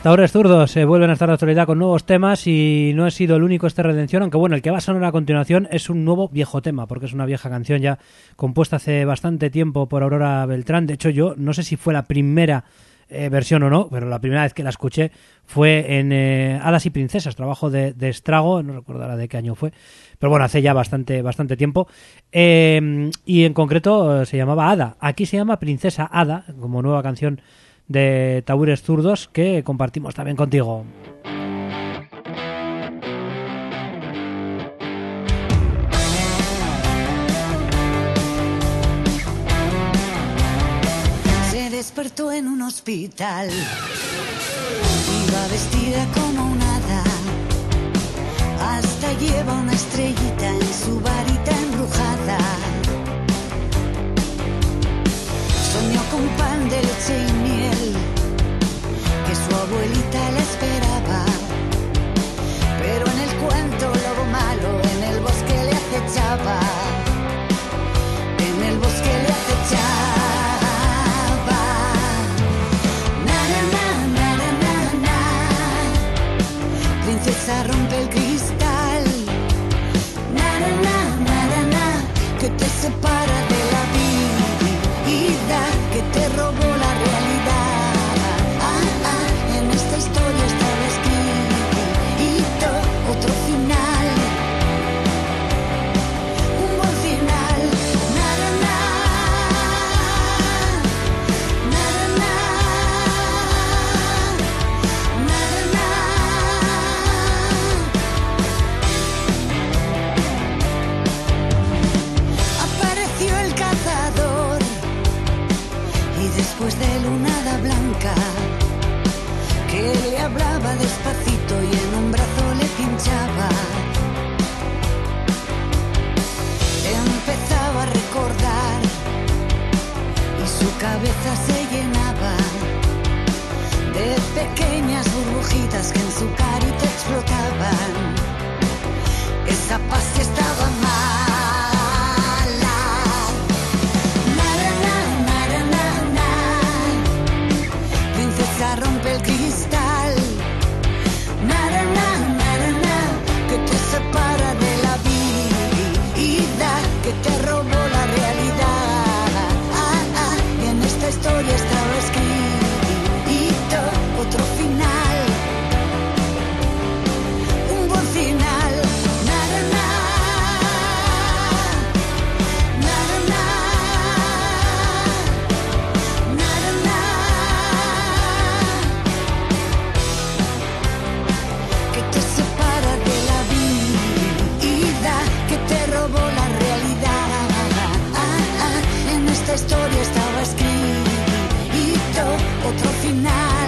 Speaker 1: Taures Zurdos eh, vuelven a estar de actualidad con nuevos temas y no ha sido el único este Redención, aunque bueno, el que va a sonar a continuación es un nuevo viejo tema, porque es una vieja canción ya compuesta hace bastante tiempo por Aurora Beltrán. De hecho, yo no sé si fue la primera eh, versión o no, pero la primera vez que la escuché fue en eh, Hadas y Princesas, trabajo de, de Estrago, no recuerdo ahora de qué año fue, pero bueno, hace ya bastante, bastante tiempo. Eh, y en concreto eh, se llamaba Hada. Aquí se llama Princesa Hada, como nueva canción de Taures Zurdos que compartimos también contigo.
Speaker 8: Se despertó en un hospital, iba vestida como un hada, hasta lleva una estrellita en su varita embrujada. Soñó con pan de leche y miel, que su abuelita le esperaba. Pero en el cuento lobo malo en el bosque le acechaba. En el bosque le acechaba. Na, na, na, na, na, na. Princesa rompe el cristal. Na, na, na, na, na, na. Que te separa de la vida, que te robó la realidad. Ah, ah, en esta historia estaba escrito otro final, un buen final. Nada, nada, nada, nada, nada. Apareció el cazador después de lunada blanca, que le hablaba despacito y en un brazo le pinchaba. Empezaba a recordar y su cabeza se llenaba de pequeñas burbujitas que en su carita explotaban. Esa paz que estaba mal. Rompe el cristal, nada, nada, nada, nada, que te separa de la vida, que te robó la realidad. Ah, ah, y en esta historia estaba escrito otro final, un buen final. Nada, nada, nada, nada, nada, nada. Esta historia estaba escrito otro final,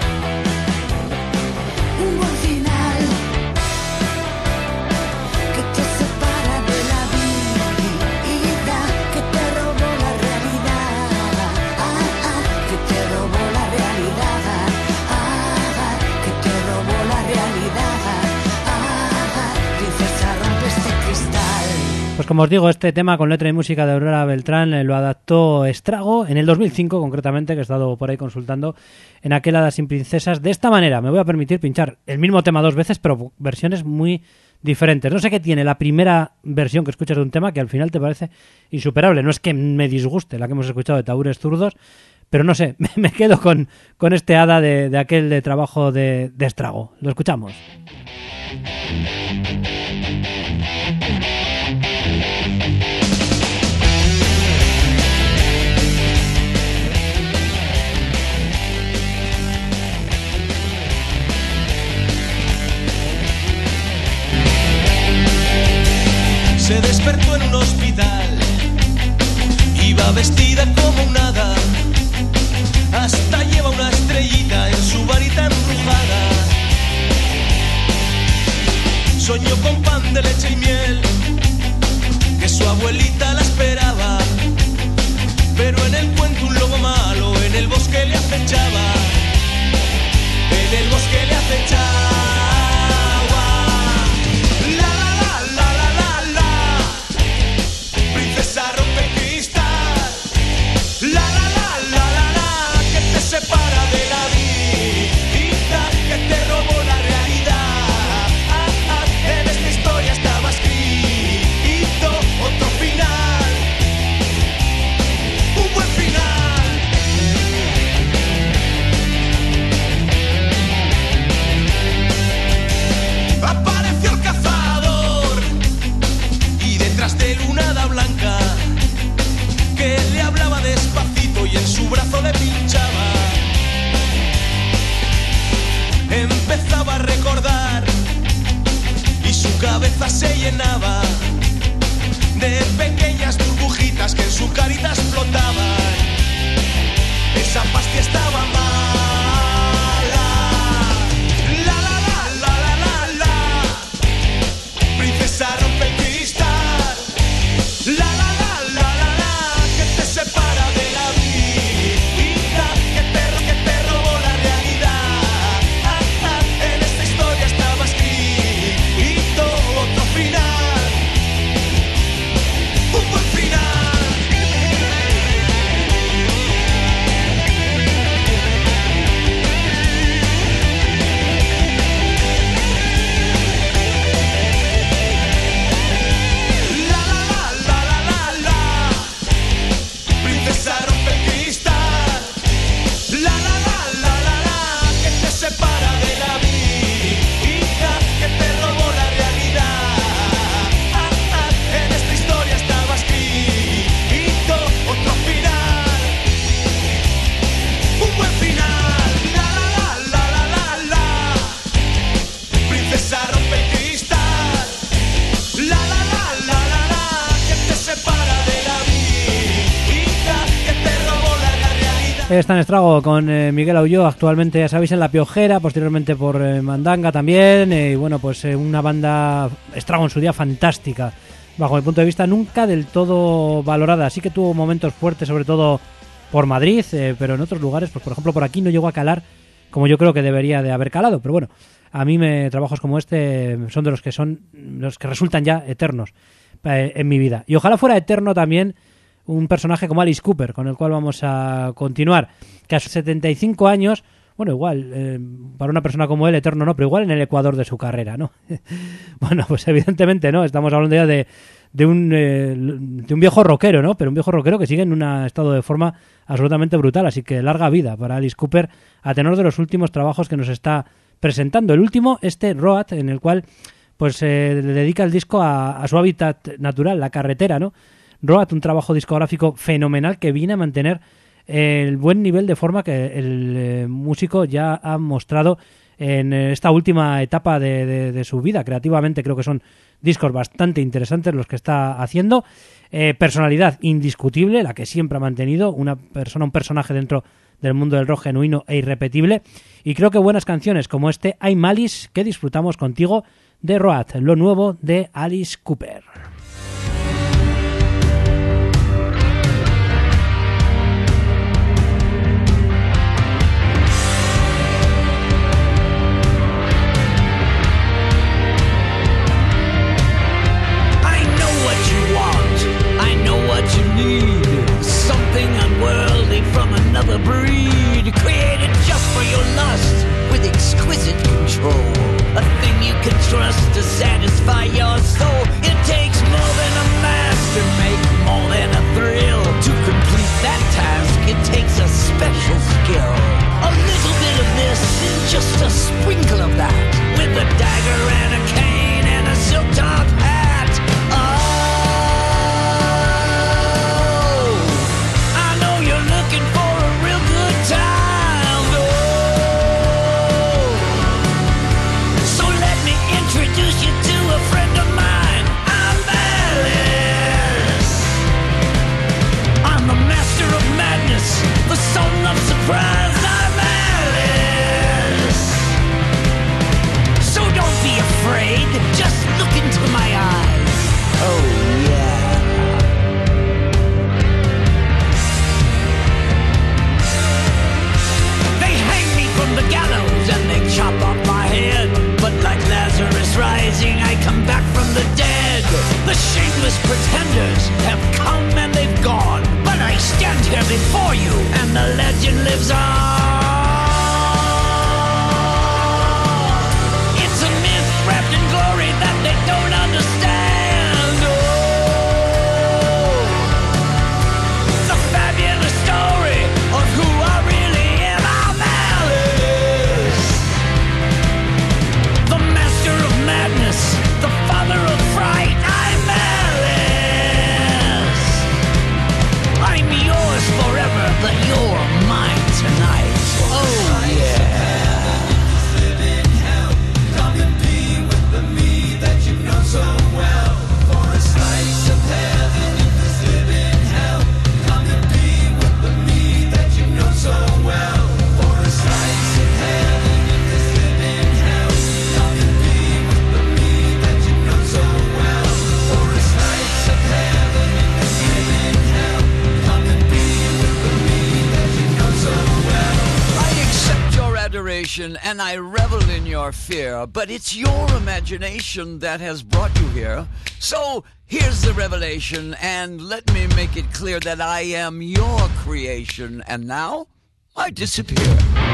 Speaker 8: un buen final, que te separa de la vida, que te robó la realidad. Ah, ah, que te robó la realidad. Ah, ah, que te robó la realidad. Ah, ah, princesa, rompe este cristal.
Speaker 1: Pues como os digo, este tema con letra y música de Aurora Beltrán eh, lo adaptó Estrago en el dos mil cinco concretamente, que he estado por ahí consultando en aquel Hadas sin Princesas. De esta manera me voy a permitir pinchar el mismo tema dos veces, pero versiones muy diferentes. No sé qué tiene la primera versión que escuchas de un tema que al final te parece insuperable. No es que me disguste la que hemos escuchado de Taures Zurdos, pero no sé, me quedo con, con este hada de, de aquel de trabajo de, de Estrago. Lo escuchamos.
Speaker 5: Se despertó en un hospital, iba vestida como un hada, hasta lleva una estrellita en su varita embrujada. Soñó con pan de leche y miel, que su abuelita la esperaba, pero en el cuento un lobo malo en el bosque le acechaba, en el bosque le acechaba. Separa de la vida, boca se llenaba de pequeñas burbujitas que en su carita explotaban. Esa pastilla estaba mala. La la la la la la la. Princesa rompe el cristal. La la la la la la. Que te separa de la vida, que te, que te robó la realidad. Ah, ah, en esta historia estaba escrito otro final. Un buen final. La la la la la la la. Princesa rompe el cristal. La la la la la la. Que te separa de la vida, que te robó la realidad. Ah, ah, en esta historia estaba escrito otro final. Un buen final. La la la la la la la. Princesa rompe el cristal. La la la la la la. Que te separa de la vida, que te robó la realidad.
Speaker 1: Está en Estrago con eh, Miguel Aulló, actualmente, ya sabéis, en La Piojera, posteriormente por eh, Mandanga también, eh, y bueno, pues eh, una banda, Estrago en su día, fantástica, bajo mi punto de vista, nunca del todo valorada. Sí que tuvo momentos fuertes, sobre todo por Madrid, eh, pero en otros lugares, pues por ejemplo por aquí no llegó a calar como yo creo que debería de haber calado, pero bueno, a mí me, trabajos como este son de los que son los que resultan ya eternos eh, en mi vida, y ojalá fuera eterno también un personaje como Alice Cooper, con el cual vamos a continuar, que a sus setenta y cinco años, bueno, igual, eh, para una persona como él, eterno no, pero igual en el ecuador de su carrera, ¿no? Bueno, pues evidentemente no, estamos hablando ya de, de, un, eh, de un viejo rockero, ¿no? Pero un viejo rockero que sigue en un estado de forma absolutamente brutal, así que larga vida para Alice Cooper, a tenor de los últimos trabajos que nos está presentando. El último, este Road, en el cual pues eh, le dedica el disco a, a su hábitat natural, la carretera, ¿no? Road, un trabajo discográfico fenomenal que viene a mantener el buen nivel de forma que el eh, músico ya ha mostrado en esta última etapa de, de, de su vida. Creativamente creo que son discos bastante interesantes los que está haciendo. Eh, personalidad indiscutible, la que siempre ha mantenido, una persona, un personaje dentro del mundo del rock genuino e irrepetible. Y creo que buenas canciones como este I'm Alice, que disfrutamos contigo, de Road, lo nuevo de Alice Cooper.
Speaker 9: Something unworldly from another breed, created just for your lust, with exquisite control. A thing you can trust to satisfy your soul. It takes more than a master, make more than a thrill. To complete that task, it takes a special skill. A little bit of this, just a sprinkle of that, with a dagger and a cane and a silk top hat. Surprise, I'm Alice. So don't be afraid, just look into my eyes. Oh yeah. They hang me from the gallows and they chop off my head, but like Lazarus rising, I come back from the dead. The shameless pretenders have come and they've gone, but I stand here before you, and the legend lives on. It's a myth wrapped in glory that they don't understand. Oh, it's a fabulous story of who I really am. I'm Alice, the master of madness, the father of fright. I'm Alice. I'm yours forever, but you're mine tonight. creation and I revel in your fear, but it's your imagination that has brought you here. So here's the revelation, and let me make it clear that I am your creation, and now I disappear.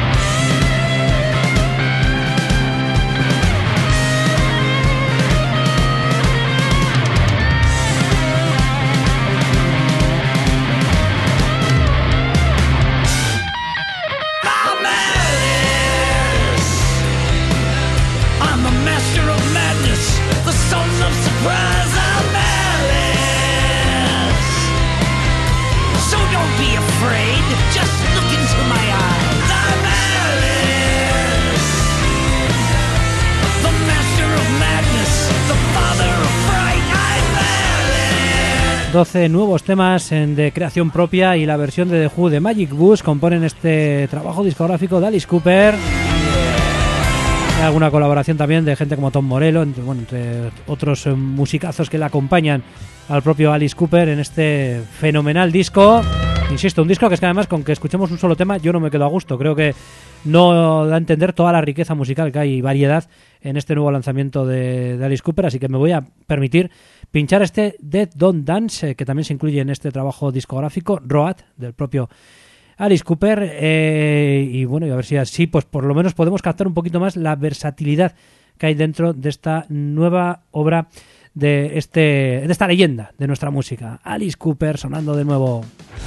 Speaker 9: Surprise, I'm Alice. So don't be afraid, just look into my eyes. I'm Alice, the master of madness, the father of fright. I'm Alice.
Speaker 1: doce nuevos temas en, de creación propia y la versión de The Who de Magic Bus componen este trabajo discográfico de Alice Cooper. Hay alguna colaboración también de gente como Tom Morello, entre, bueno, entre otros eh, musicazos que le acompañan al propio Alice Cooper en este fenomenal disco. Insisto, un disco que es que además con que escuchemos un solo tema yo no me quedo a gusto. Creo que no da a entender toda la riqueza musical que hay y variedad en este nuevo lanzamiento de, de Alice Cooper, así que me voy a permitir pinchar este Dead Don't Dance, eh, que también se incluye en este trabajo discográfico, Road, del propio Alice Cooper, eh, y bueno, y a ver si así pues por lo menos podemos captar un poquito más la versatilidad que hay dentro de esta nueva obra de este de esta leyenda de nuestra música. Alice Cooper sonando de nuevo.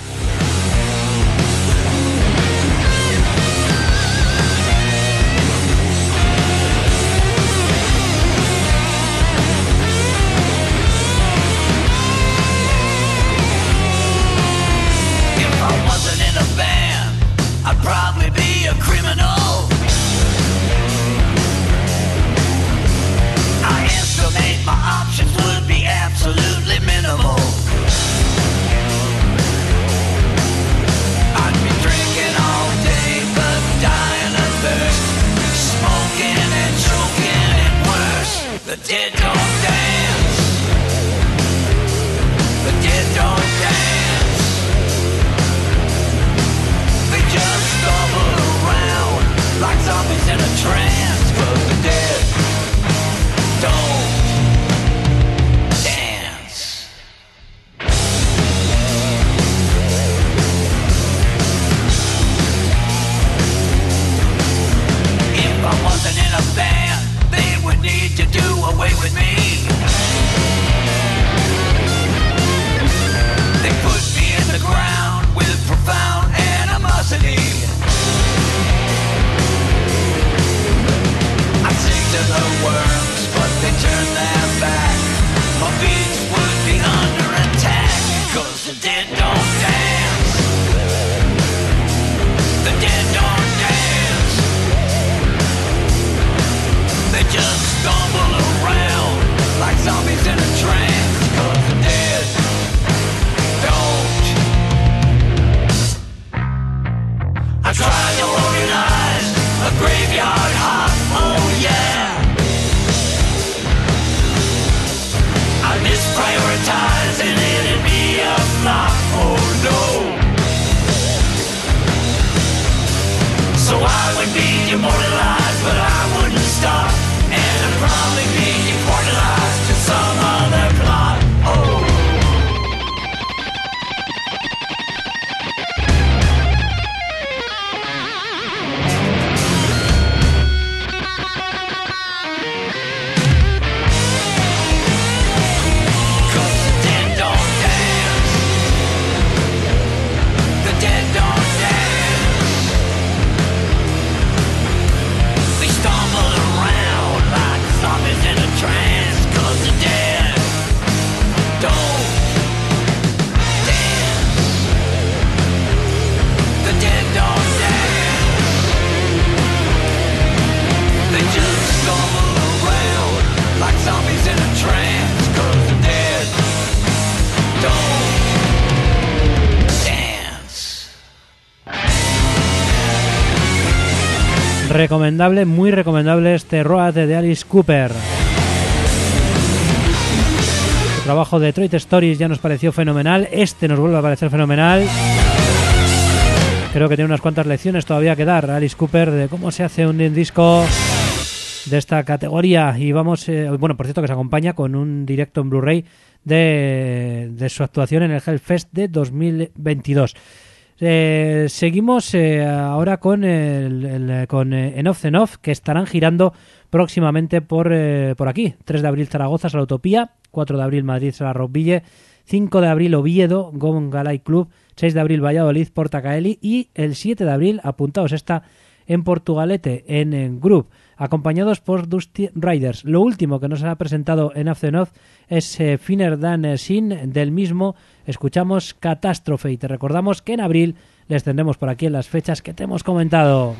Speaker 9: Absolutely minimal.
Speaker 1: Recomendable, muy recomendable este Road de Alice Cooper. El trabajo de Detroit Stories ya nos pareció fenomenal. Este nos vuelve a parecer fenomenal. Creo que tiene unas cuantas lecciones todavía que dar Alice Cooper de cómo se hace un disco de esta categoría. Y vamos, eh, bueno, por cierto que se acompaña con un directo en Blu-ray de, de su actuación en el Hellfest de dos mil veintidós. Eh, seguimos eh, ahora con el, el con eh, Enough Enough, que estarán girando próximamente por eh, por aquí. tres de abril Zaragoza, Sala Utopía. cuatro de abril Madrid, Sala Rockville. cinco de abril Oviedo, Gong Galay Club. seis de abril Valladolid, Portacaeli. Y el siete de abril, apuntaos esta, en Portugalete, en, en Group, acompañados por Dusty Riders. Lo último que nos ha presentado en Enough Enough es eh, Finer Than Sin. Del mismo escuchamos Catástrofe, y te recordamos que en abril les tendremos por aquí en las fechas que te hemos comentado.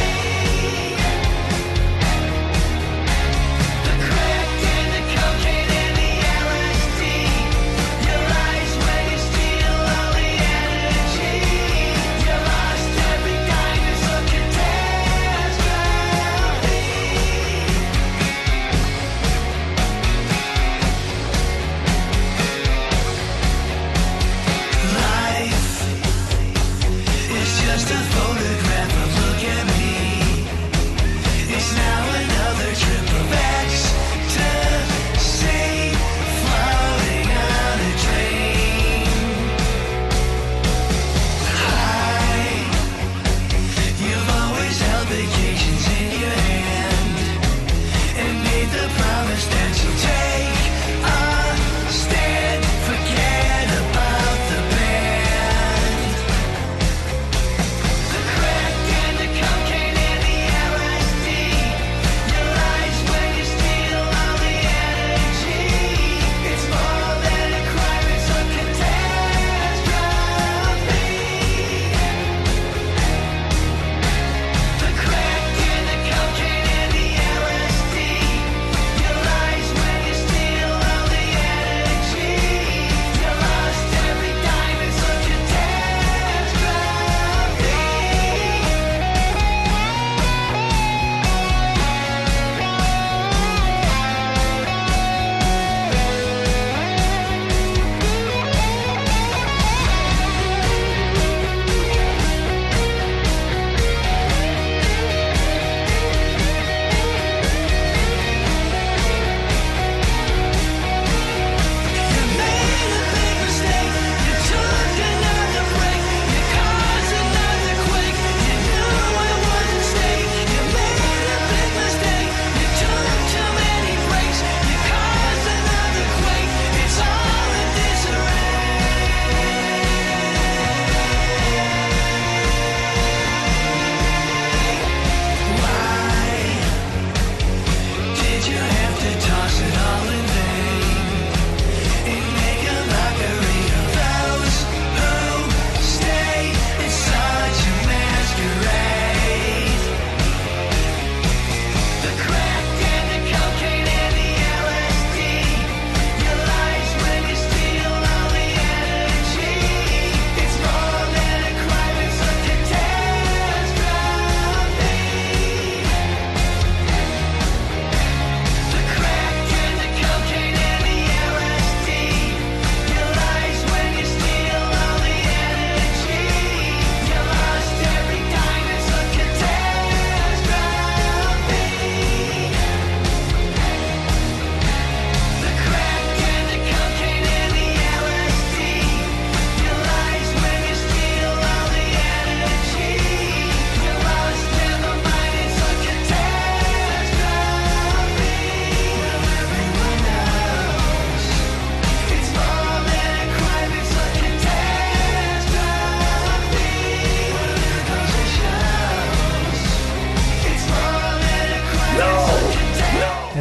Speaker 10: The crack and the cocaine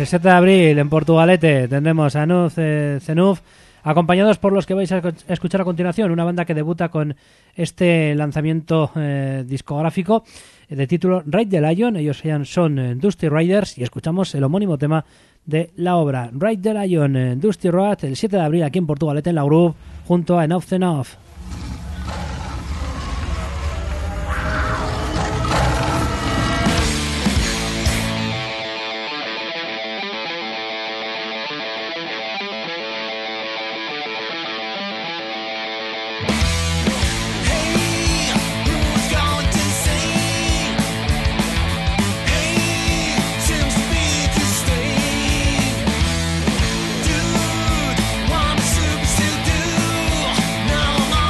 Speaker 1: siete de abril en Portugalete tendremos a Nuz eh, Zenuf, acompañados por los que vais a escuchar a continuación, una banda que debuta con este lanzamiento eh, discográfico de título Ride the Lion. Ellos son eh, Dusty Riders y escuchamos el homónimo tema de la obra, Ride the Lion, eh, Dusty Road, el siete de abril aquí en Portugalete en la Groove junto a Enough Enough.
Speaker 5: Now I'm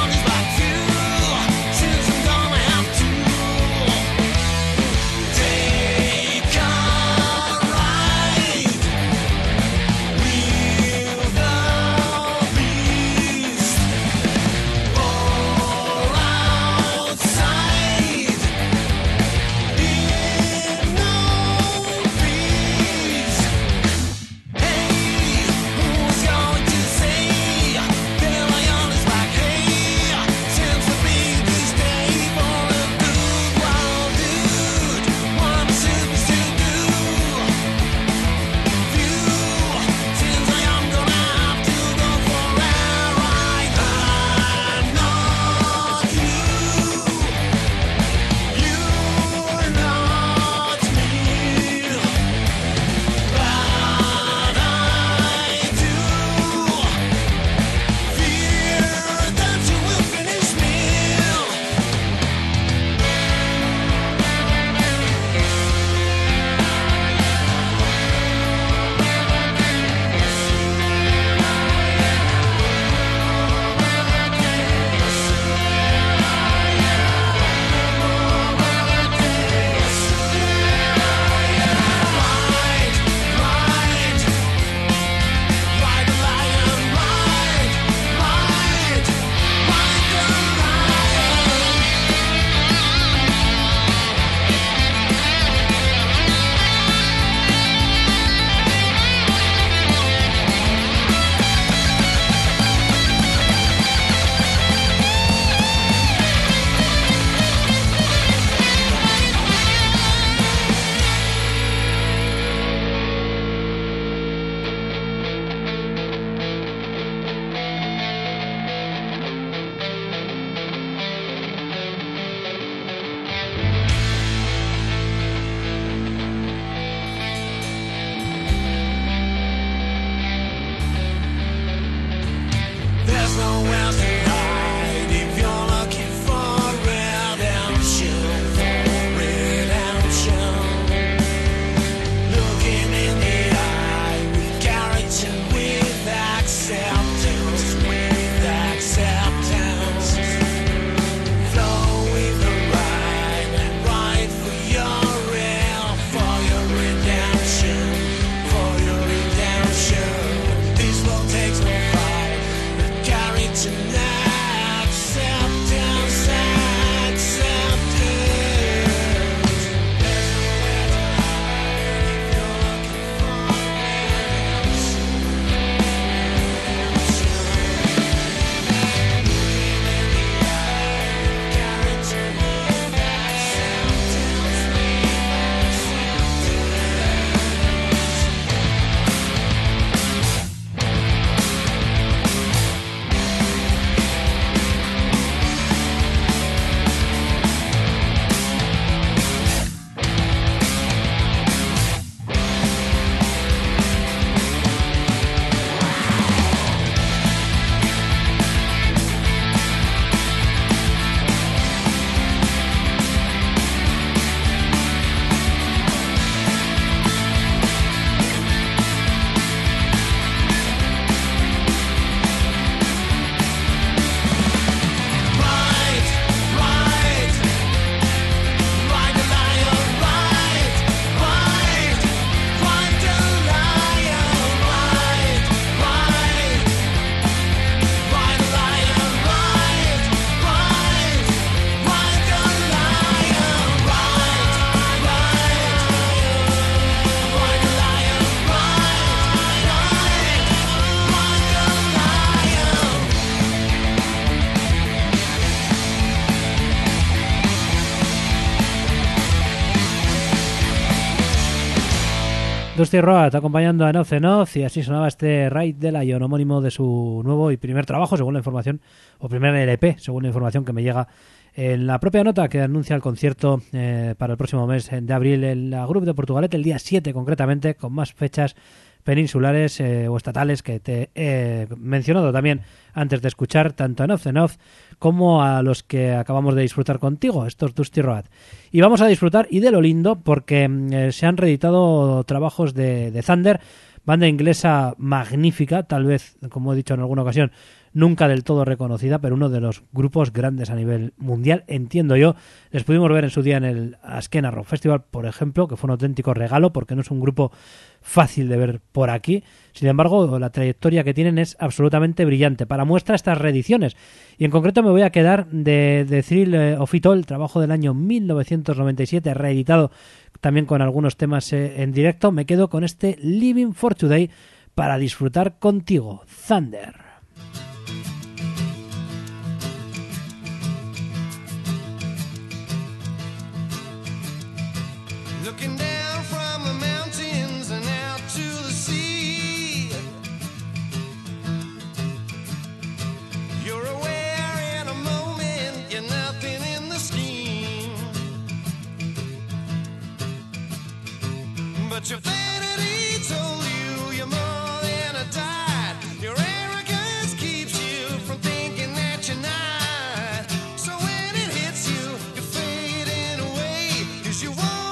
Speaker 1: Dusty Road acompañando a Enough Enough, y así sonaba este Ride the Lion, homónimo de su nuevo y primer trabajo, según la información, o primer L P, según la información que me llega en la propia nota que anuncia el concierto eh, para el próximo mes de abril en la Group de Portugalete, el día siete concretamente, con más fechas peninsulares eh, o estatales que te he mencionado también antes de escuchar tanto a Enough Enough como a los que acabamos de disfrutar contigo, estos Dusty Road. Y vamos a disfrutar, y de lo lindo, porque eh, se han reeditado trabajos de, de Thunder, banda inglesa magnífica, tal vez, como he dicho en alguna ocasión, nunca del todo reconocida, pero uno de los grupos grandes a nivel mundial, entiendo yo. Les pudimos ver en su día en el Askena Rock Festival, por ejemplo, que fue un auténtico regalo, porque no es un grupo fácil de ver por aquí. Sin embargo, la trayectoria que tienen es absolutamente brillante. Para muestra estas reediciones, y en concreto me voy a quedar de, de Thrill of It All, el trabajo del año mil novecientos noventa y siete, reeditado también con algunos temas eh, en directo. Me quedo con este Living for Today para disfrutar contigo, Thunder.
Speaker 10: Looking down from the mountains and out to the sea, you're aware in a moment you're nothing in the scheme, but your vanity told you you're more than a dime. Your arrogance keeps you from thinking that you're not. So when it hits you, you're fading away, 'cause you won't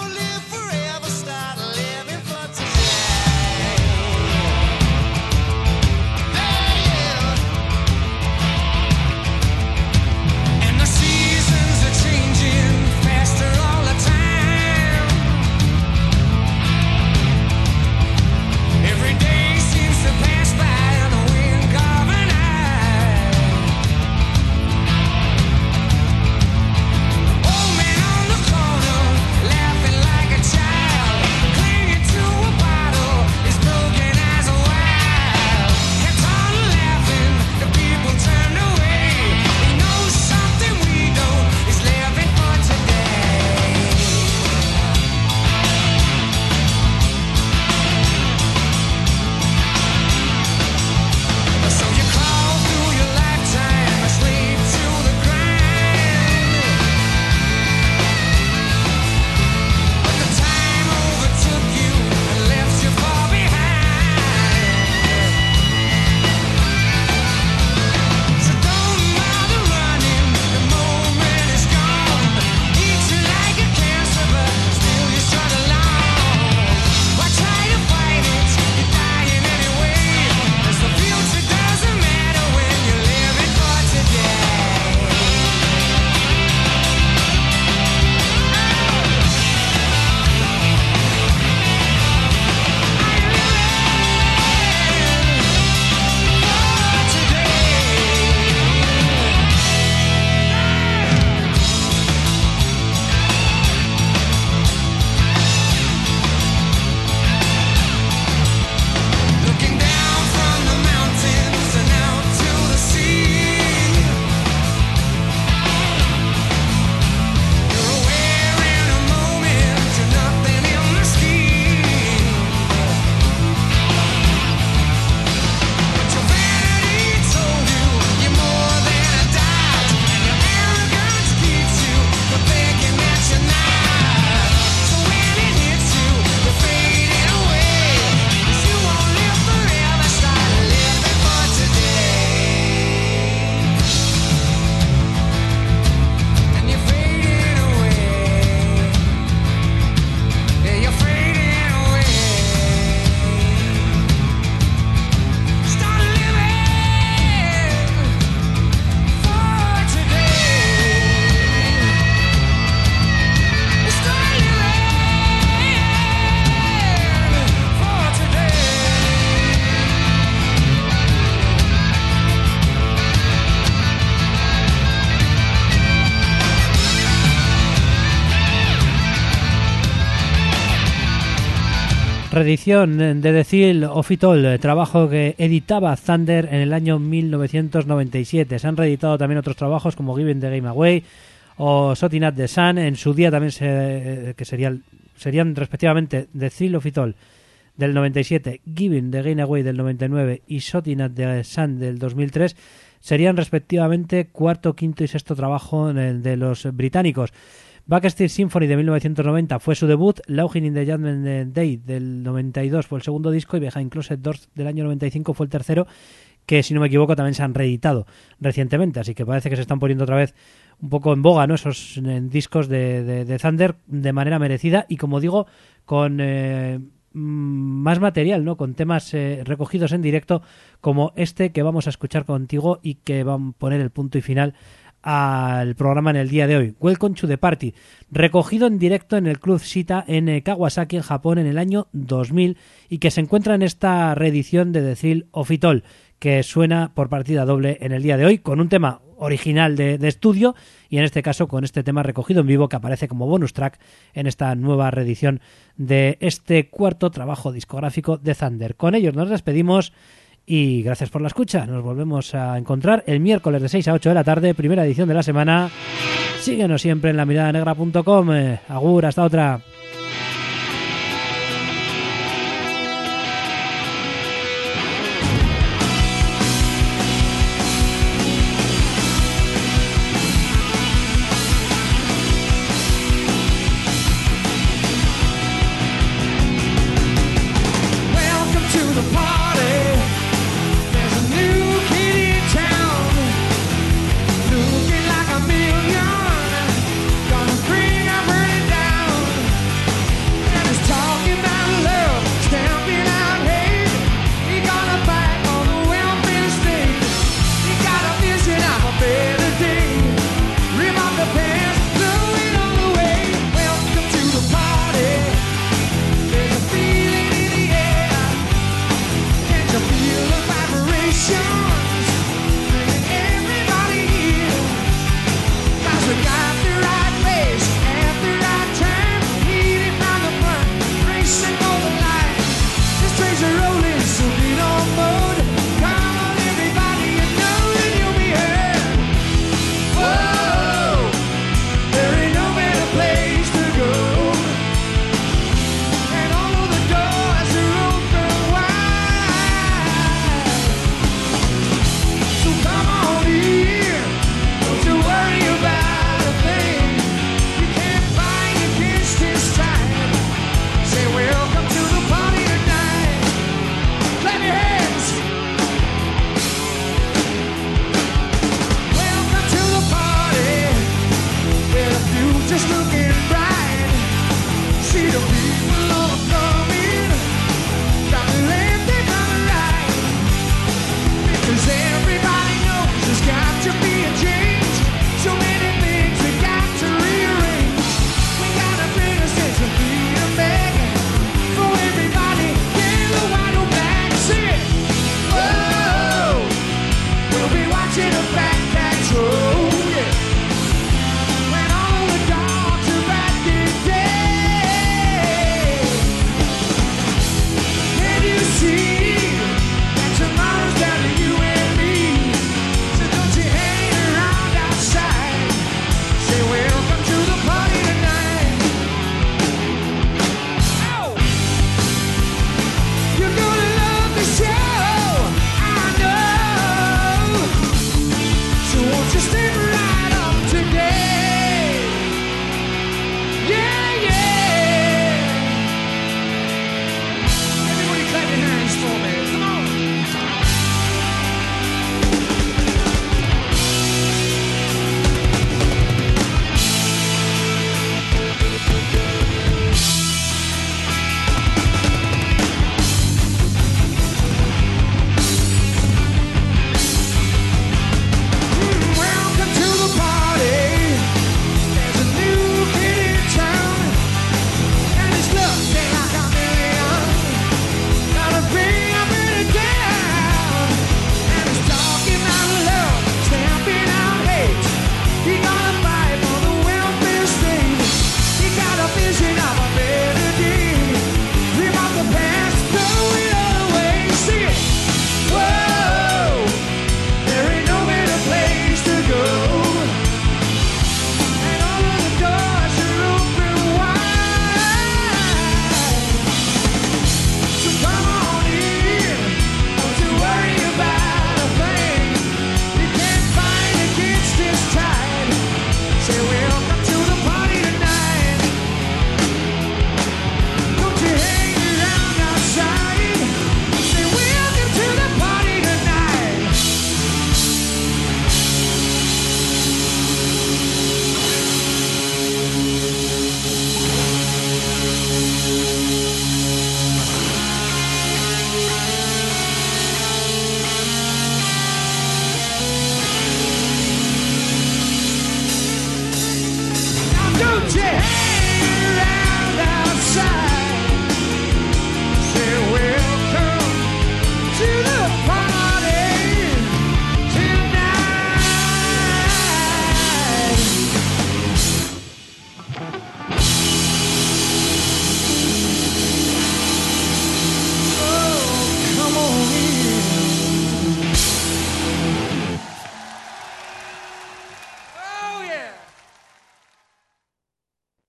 Speaker 1: Reedición de The Thrill of It All, trabajo que editaba Thunder en el año mil novecientos noventa y siete. Se han reeditado también otros trabajos como Giving the Game Away o Shooting at the Sun. En su día también se, que serían, serían respectivamente The Thrill of It All del noventa y siete, Giving the Game Away del noventa y nueve y Shooting at the Sun del dos mil tres serían respectivamente cuarto, quinto y sexto trabajo de los británicos. Backstreet Symphony de mil novecientos noventa fue su debut, Laughin in the Judgment Day del noventa y dos fue el segundo disco y Behind Closed Doors del año noventa y cinco fue el tercero, que si no me equivoco también se han reeditado recientemente, así que parece que se están poniendo otra vez un poco en boga, ¿no?, esos eh, discos de, de, de Thunder de manera merecida y, como digo, con eh, más material, ¿no?, con temas eh, recogidos en directo como este que vamos a escuchar contigo y que van a poner el punto y final al programa en el día de hoy. Welcome to the Party, recogido en directo en el Club Shita en eh, Kawasaki, en Japón, en el año dos mil y que se encuentra en esta reedición de The Thrill of It All, que suena por partida doble en el día de hoy con un tema original de, de estudio y en este caso con este tema recogido en vivo que aparece como bonus track en esta nueva reedición de este cuarto trabajo discográfico de Thunder. Con ellos nos despedimos y gracias por la escucha. Nos volvemos a encontrar el miércoles de seis a ocho de la tarde, primera edición de la semana. Síguenos siempre en la mirada negra punto com. Eh, agur, hasta otra. Show